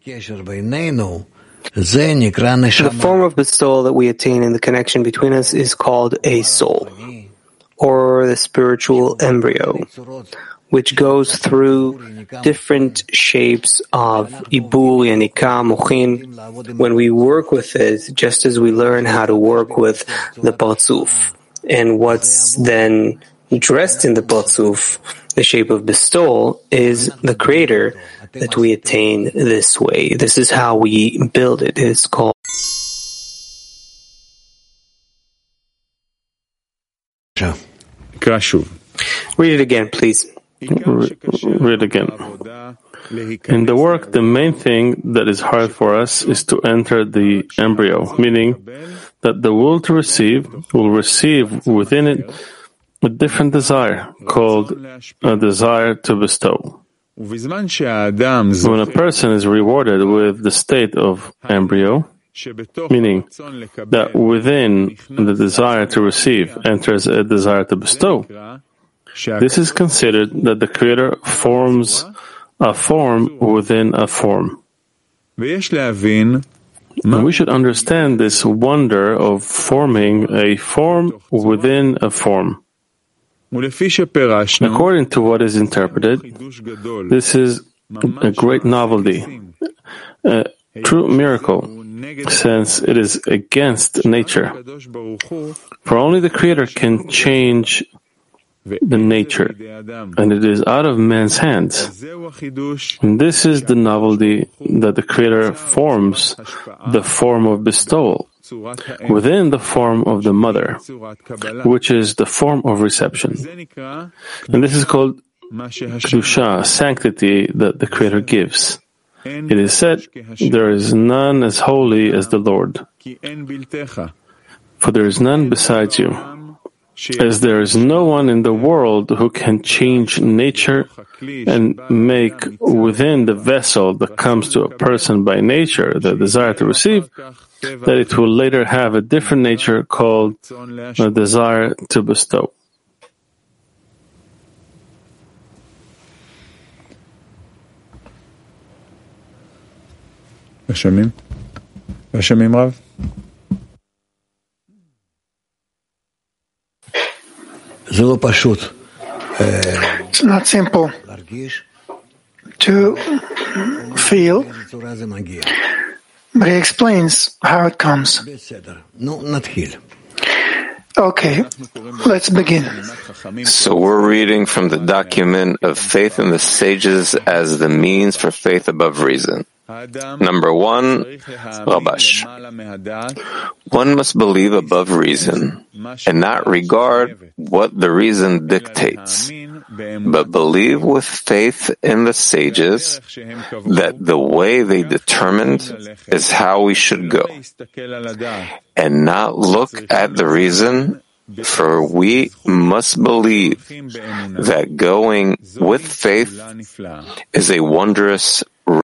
The form of bestowal that we attain in the connection between us is called a soul, or the spiritual embryo, which goes through different shapes of ibul, yanika, mochin. When we work with it, just as we learn how to work with the parzuf, and what's then dressed in the parzuf, the shape of bestowal, is the Creator that we attain this way. This is how we build it. It's called Read it again, please. Read again. In the work, the main thing that is hard for us is to enter the embryo, meaning that the will to receive will receive within it a different desire, called a desire to bestow. When a person is rewarded with the state of embryo, meaning that within the desire to receive enters a desire to bestow, this is considered that the Creator forms a form within a form. And we should understand this wonder of forming a form within a form. According to what is interpreted, this is a great novelty, a true miracle, since it is against nature. For only the Creator can change the nature, and it is out of man's hands. And this is the novelty that the Creator forms the form of bestowal within the form of the mother, which is the form of reception. And this is called Kedusha, sanctity that the Creator gives. It is said, there is none as holy as the Lord, for there is none besides you. As there is no one in the world who can change nature and make within the vessel that comes to a person by nature the desire to receive, that it will later have a different nature called the desire to bestow. רב? It's not simple to feel, but he explains how it comes. Okay, let's begin. So we're reading from the document of Faith in the Sages as the means for faith above reason. Number 1, Rabash. One must believe above reason and not regard what the reason dictates, but believe with faith in the sages that the way they determined is how we should go, and not look at the reason, for we must believe that going with faith is a wondrous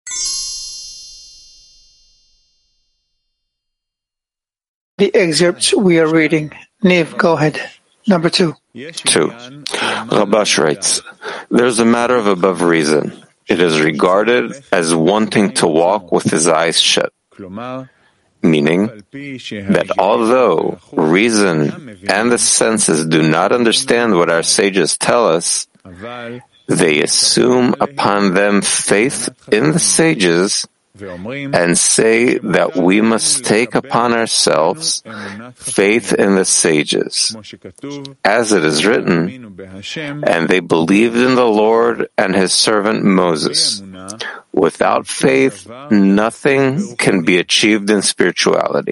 the excerpts we are reading. Niv, go ahead. Number 2. 2. Rabash writes, there's a matter of above reason. It is regarded as wanting to walk with his eyes shut, meaning that although reason and the senses do not understand what our sages tell us, they assume upon them faith in the sages and say that we must take upon ourselves faith in the sages, as it is written, and they believed in the Lord and his servant Moses. Without faith, nothing can be achieved in spirituality.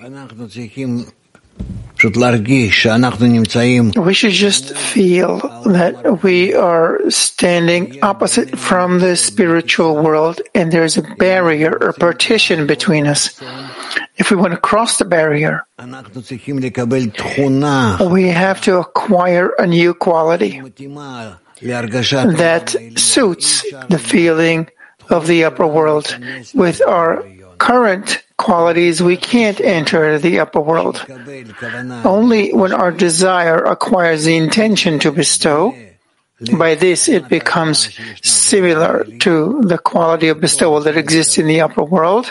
We should just feel that we are standing opposite from the spiritual world and there's a barrier or partition between us. If we want to cross the barrier, we have to acquire a new quality that suits the feeling of the upper world. With our current qualities, we can't enter the upper world. Only when our desire acquires the intention to bestow, by this it becomes similar to the quality of bestowal that exists in the upper world,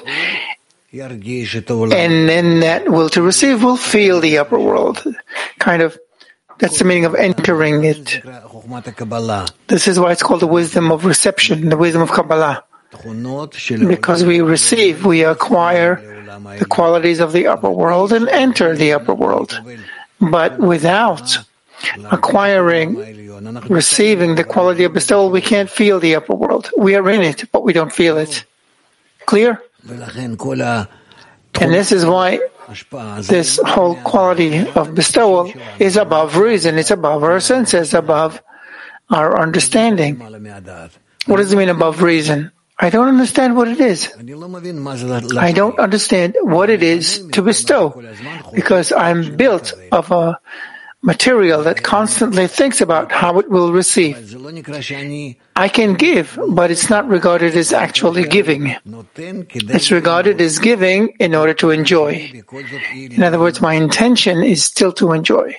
and then that will to receive will feel the upper world. That's the meaning of entering it. This is why it's called the wisdom of reception, the wisdom of Kabbalah. Because we receive, we acquire the qualities of the upper world and enter the upper world. But without acquiring, receiving the quality of bestowal, we can't feel the upper world. We are in it, but we don't feel it. Clear? And this is why this whole quality of bestowal is above reason, it's above our senses, above our understanding. What does it mean above reason? I don't understand what it is. I don't understand what it is to bestow, because I'm built of a material that constantly thinks about how it will receive. I can give, but it's not regarded as actually giving. It's regarded as giving in order to enjoy. In other words, my intention is still to enjoy.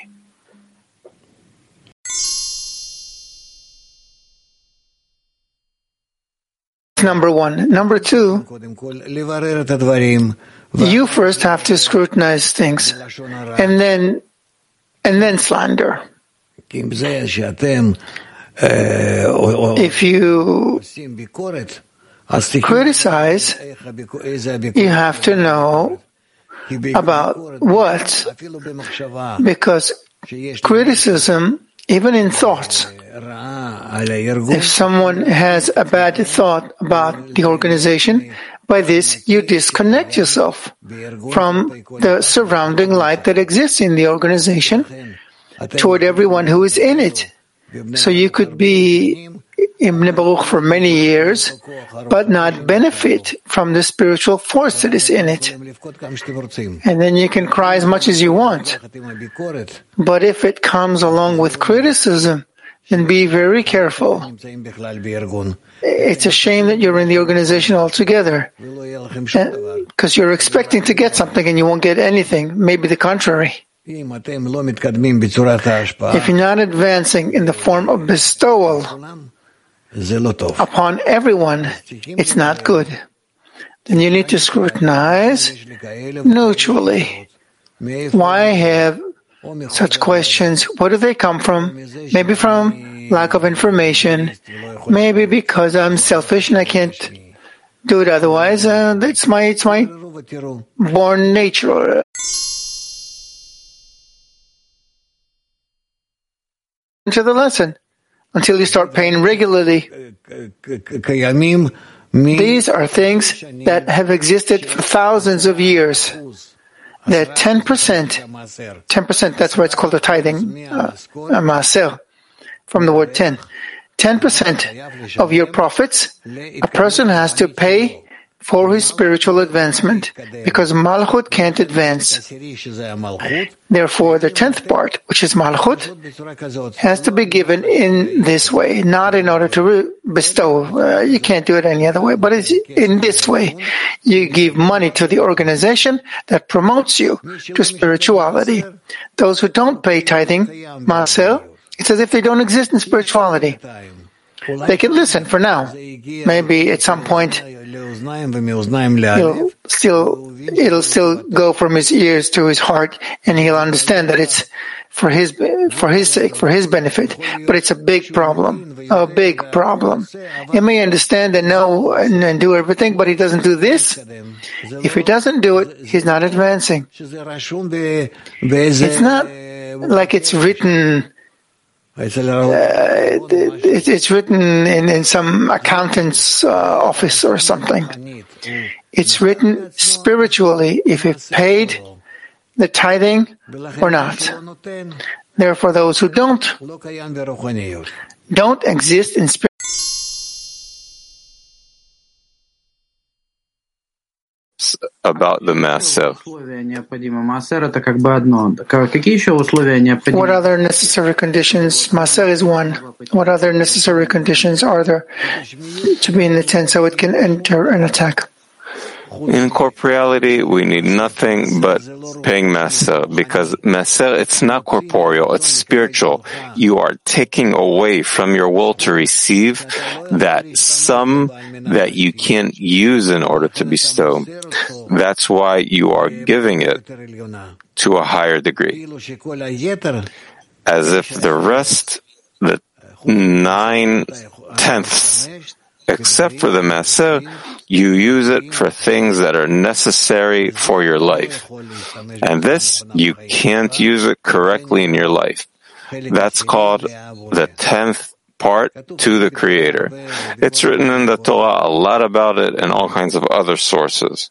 Number 1. Number 2, you first have to scrutinize things and then slander. If you criticize, you have to know About what? Because criticism, even in thoughts, if someone has a bad thought about the organization, by this you disconnect yourself from the surrounding light that exists in the organization toward everyone who is in it. So you could be Ibn Baruch for many years, but not benefit from the spiritual force that is in it. And then you can cry as much as you want. But if it comes along with criticism, then be very careful. It's a shame that you're in the organization altogether, because you're expecting to get something and you won't get anything, maybe the contrary. If you're not advancing in the form of bestowal upon everyone, it's not good. Then you need to scrutinize neutrally. Why have such questions? Where do they come from? Maybe from lack of information. Maybe because I'm selfish and I can't do it otherwise. It's my born nature. Into the lesson until you start paying regularly. These are things that have existed for thousands of years. That 10%, that's why it's called a tithing, maaser, from the word 10. 10% of your profits, a person has to pay for his spiritual advancement, because Malchut can't advance. Therefore, the 10th part, which is Malchut, has to be given in this way, not in order to bestow. You can't do it any other way, but it's in this way. You give money to the organization that promotes you to spirituality. Those who don't pay tithing, maaser, it's as if they don't exist in spirituality. They can listen for now. Maybe at some point it'll still go from his ears to his heart, and he'll understand that it's for his sake, for his benefit. But it's a big problem. He may understand and know and do everything, but he doesn't do this. If he doesn't do it, he's not advancing. It's not like it's written. It's written in some accountant's office or something. It's written spiritually, if it paid the tithing or not. Therefore, those who don't exist in spirit. About the maaser. What other necessary conditions? Maaser is one. What other necessary conditions are there to be in the tent so it can enter an attack? In corporeality, we need nothing but paying maaser, because maaser, it's not corporeal, it's spiritual. You are taking away from your will to receive that sum that you can't use in order to bestow. That's why you are giving it to a higher degree. As if the rest, the 9/10, except for the maaser, you use it for things that are necessary for your life. And this, you can't use it correctly in your life. That's called the 10th part to the Creator. It's written in the Torah a lot about it and all kinds of other sources.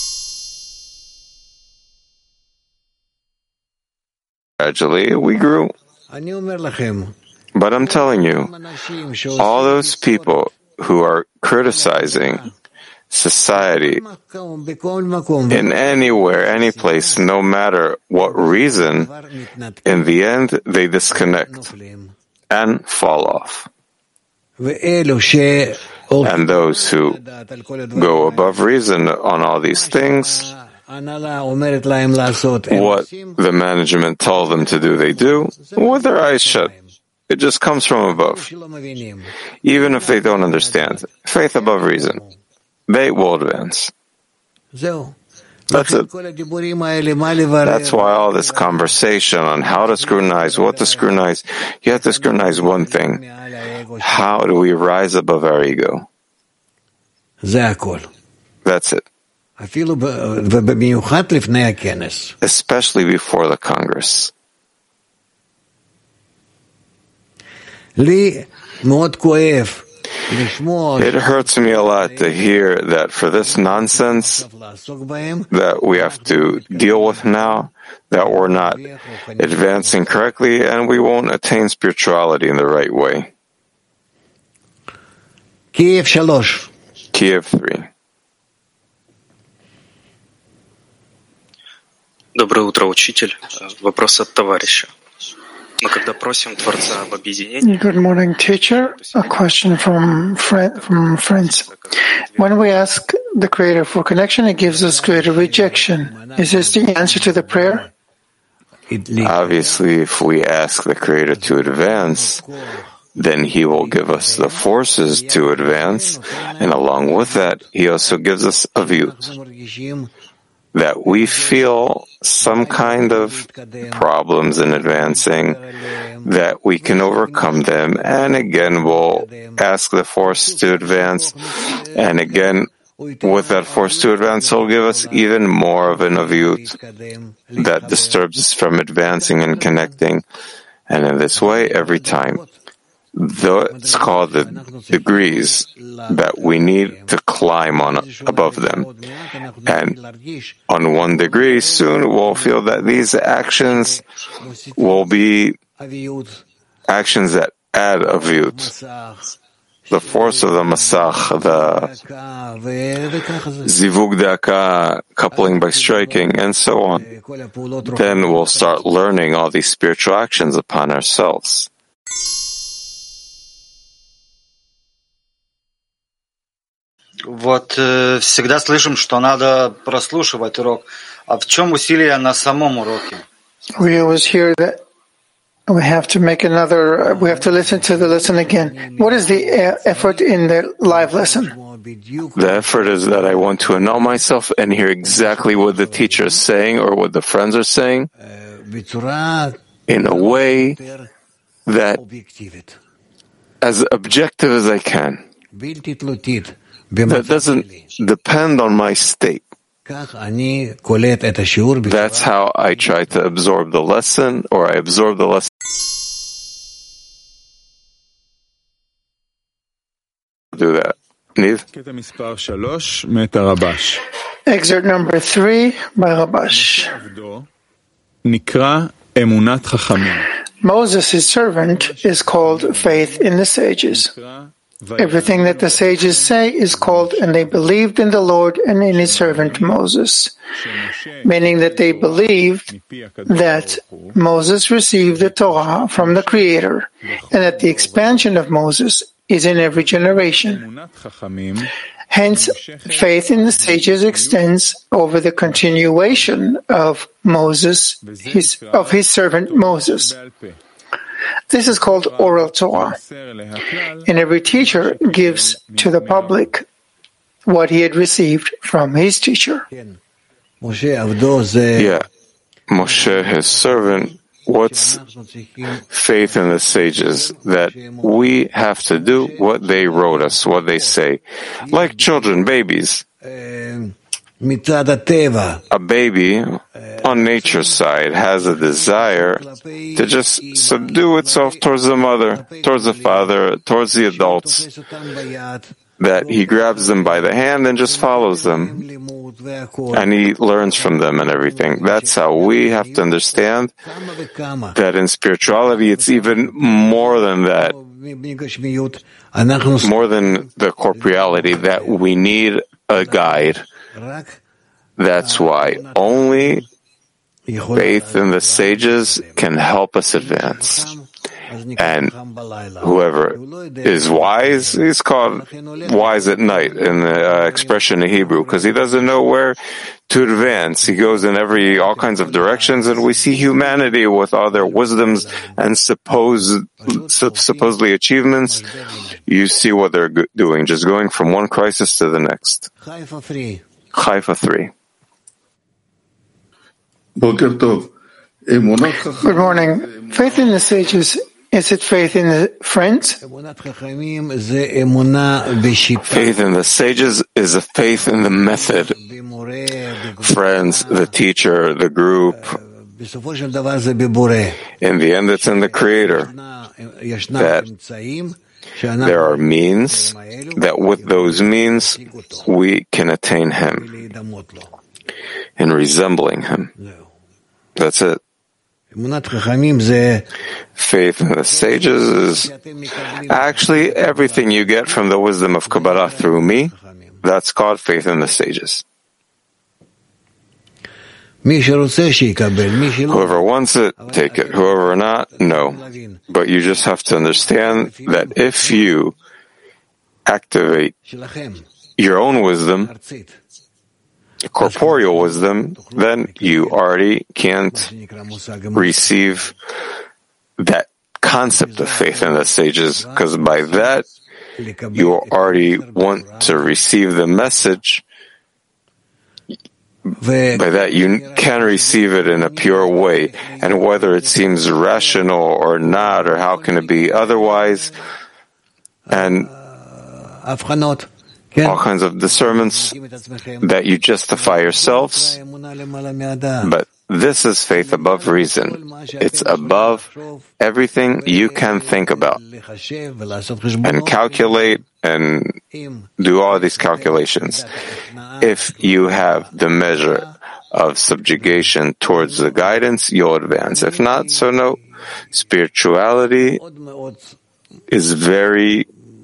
Gradually, we grew. But I'm telling you, all those people who are criticizing society in anywhere, any place, no matter what reason, in the end they disconnect and fall off. And those who go above reason on all these things, what the management told them to do, they do, with their eyes shut. It just comes from above. Even if they don't understand, faith above reason, they will advance. That's it. That's why all this conversation on how to scrutinize, what to scrutinize, you have to scrutinize one thing. How do we rise above our ego? That's it. especially before the Congress. It hurts me a lot to hear that for this nonsense that we have to deal with now, that we're not advancing correctly and we won't attain spirituality in the right way. Kiev 3. Доброе утро, учитель. Вопрос от товарища. Мы когда просим Творца об объединении... Good morning, teacher. A question from friends. When we ask the Creator for connection, He gives us greater rejection. Is this the answer to the prayer? Obviously, if we ask the Creator to advance, then He will give us the forces to advance, and along with that, He also gives us a view that we feel some kind of problems in advancing, that we can overcome them, and again we'll ask the force to advance, and again with that force to advance He'll give us even more of an aviyut that disturbs us from advancing and connecting, and in this way every time. It's called the degrees that we need to climb on above them. And on 1 degree, soon we'll feel that these actions will be actions that add aviyut. The force of the masach, the zivug de'aka, coupling by striking, and so on. Then we'll start learning all these spiritual actions upon ourselves. Вот всегда слышим, что надо прослушивать урок. А в чем усилие на самом уроке? We always hear that we have to listen to the lesson again. What is the effort in the live lesson? The effort is that I want to annul myself and hear exactly what the teacher is saying or what the friends are saying in a way that as objective as I can. That doesn't depend on my state. That's how I try to absorb the lesson, or I absorb the lesson. Do that. Niv? Excerpt number 3 by Rabash. Moses, his servant, is called faith in the sages. Everything that the sages say is called, and they believed in the Lord and in his servant Moses, meaning that they believed that Moses received the Torah from the Creator, and that the expansion of Moses is in every generation. Hence, faith in the sages extends over the continuation of Moses, of his servant Moses. This is called oral Torah. And every teacher gives to the public what he had received from his teacher. Yeah. Moshe, his servant, what's faith in the sages? That we have to do what they wrote us, what they say. Like children, babies. A baby on nature's side has a desire to just subdue itself towards the mother, towards the father, towards the adults, that he grabs them by the hand and just follows them, and he learns from them and everything. That's how we have to understand that in spirituality it's even more than that, more than the corporeality, that we need a guide. That's why only faith in the sages can help us advance. And whoever is wise is called wise at night in the expression in Hebrew, because he doesn't know where to advance. He goes in all kinds of directions, and we see humanity with all their wisdoms and supposedly achievements. You see what they're doing, just going from one crisis to the next. Haifa 3. Good morning. Faith in the sages, is it faith in the friends? Faith in the sages is a faith in the method friends, the teacher, the group. In the end, it's in the Creator that there are means, that with those means we can attain Him in resembling Him. That's it. Faith in the sages is actually everything you get from the wisdom of Kabbalah through me. That's called faith in the sages. Whoever wants it, take it. Whoever not, no. But you just have to understand that if you activate your own wisdom, corporeal wisdom, then you already can't receive that concept of faith in the sages, because by that you already want to receive the message. By that you can receive it in a pure way, and whether it seems rational or not, or how can it be otherwise, and all kinds of discernments that you justify yourselves. But this is faith above reason. It's above everything you can think about and calculate and do all these calculations. If you have the measure of subjugation towards the guidance, you'll advance. If not, so no. Spirituality is very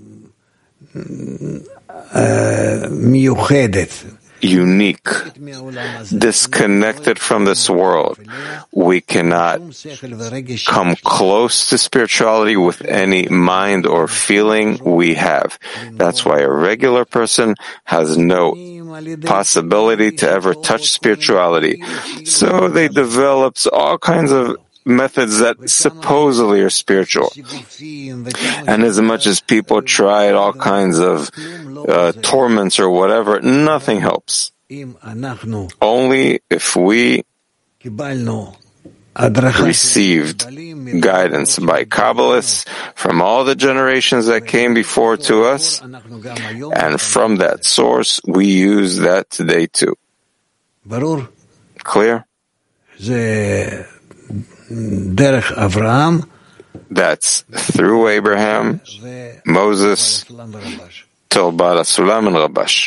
unique, disconnected from this world. We cannot come close to spirituality with any mind or feeling we have. That's why a regular person has no possibility to ever touch spirituality. So they develop all kinds of methods that supposedly are spiritual. And as much as people tried all kinds of torments or whatever, nothing helps. Only if we received guidance by Kabbalists from all the generations that came before to us, and from that source we use that today too. Clear? That's through Abraham, Moses, till Baal HaSulam and Rabash.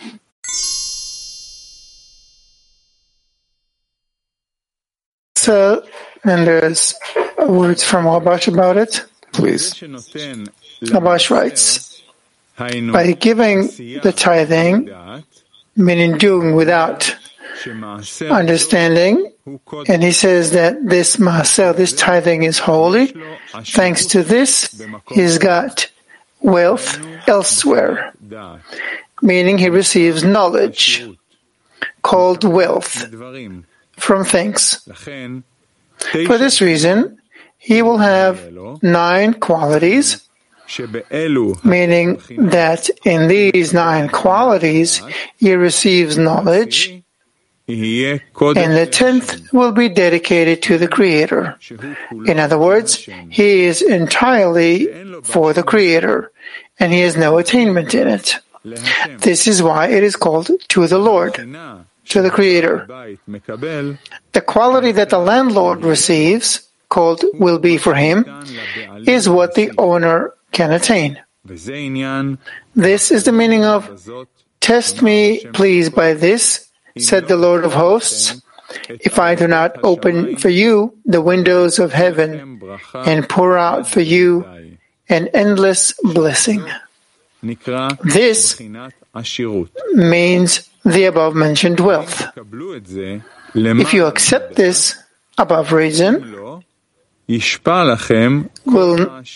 So, and there's words from Rabash about it. Please. Rabash writes, by giving the tithing, meaning doing without understanding, and he says that this maaser, this tithing is holy. Thanks to this, he's got wealth elsewhere, meaning he receives knowledge, called wealth, from things. For this reason, he will have 9 qualities, meaning that in these 9 qualities, he receives knowledge, and the 10th will be dedicated to the Creator. In other words, he is entirely for the Creator, and he has no attainment in it. This is why it is called to the Lord, to the Creator. The quality that the landlord receives, called will be for him, is what the owner can attain. This is the meaning of, test me, please, by this, said the Lord of hosts, if I do not open for you the windows of heaven and pour out for you an endless blessing. This means the above-mentioned wealth. If you accept this above reason, will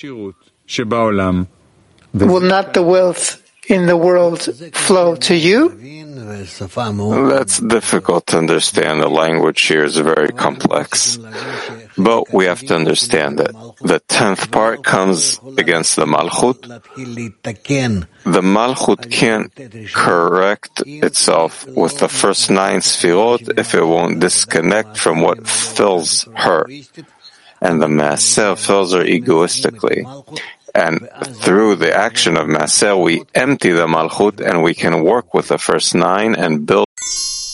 not the wealth in the world flow to you? That's difficult to understand. The language here is very complex. But we have to understand that the 10th part comes against the Malchut. The Malchut can't correct itself with the first 9 Sfirot if it won't disconnect from what fills her. And the Maaser fills her egoistically. And through the action of Maaser, we empty the Malchut and we can work with the first 9 and build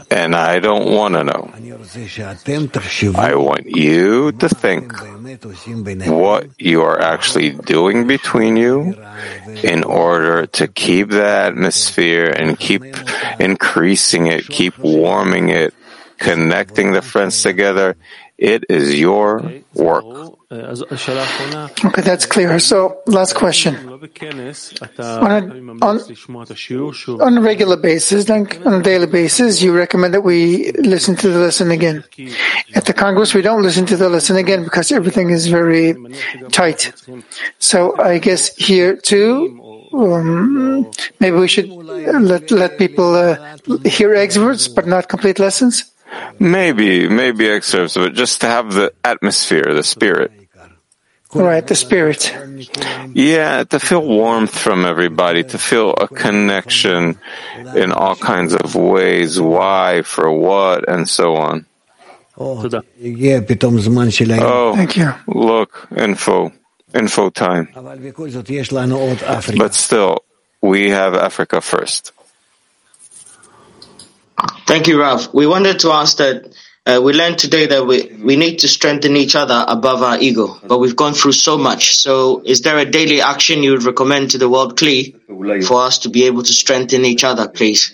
And I don't want to know. I want you to think what you are actually doing between you in order to keep the atmosphere and keep increasing it, keep warming it, connecting the friends together. It is your work. Okay, that's clear. So, last question. On a regular basis, on a daily basis, you recommend that we listen to the lesson again. At the Congress, we don't listen to the lesson again because everything is very tight. So, I guess here too, maybe we should let people hear excerpts but not complete lessons? Maybe excerpts, but just to have the atmosphere, the spirit. Right, the spirit. Yeah, to feel warmth from everybody, to feel a connection in all kinds of ways, why, for what, and so on. Oh, thank you. Look, info time. But still, we have Africa first. Thank you, Rav. We wanted to ask that we learned today that we need to strengthen each other above our ego, but we've gone through so much. So is there a daily action you would recommend to the world Kli for us to be able to strengthen each other, please?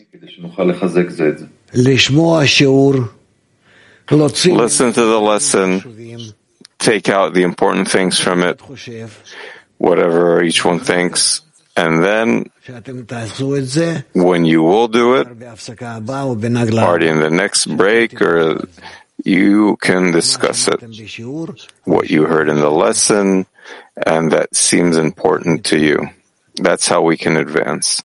Listen to the lesson, take out the important things from it, whatever each one thinks, and then when you will do it, party in the next break, or you can discuss it, what you heard in the lesson, and that seems important to you. That's how we can advance.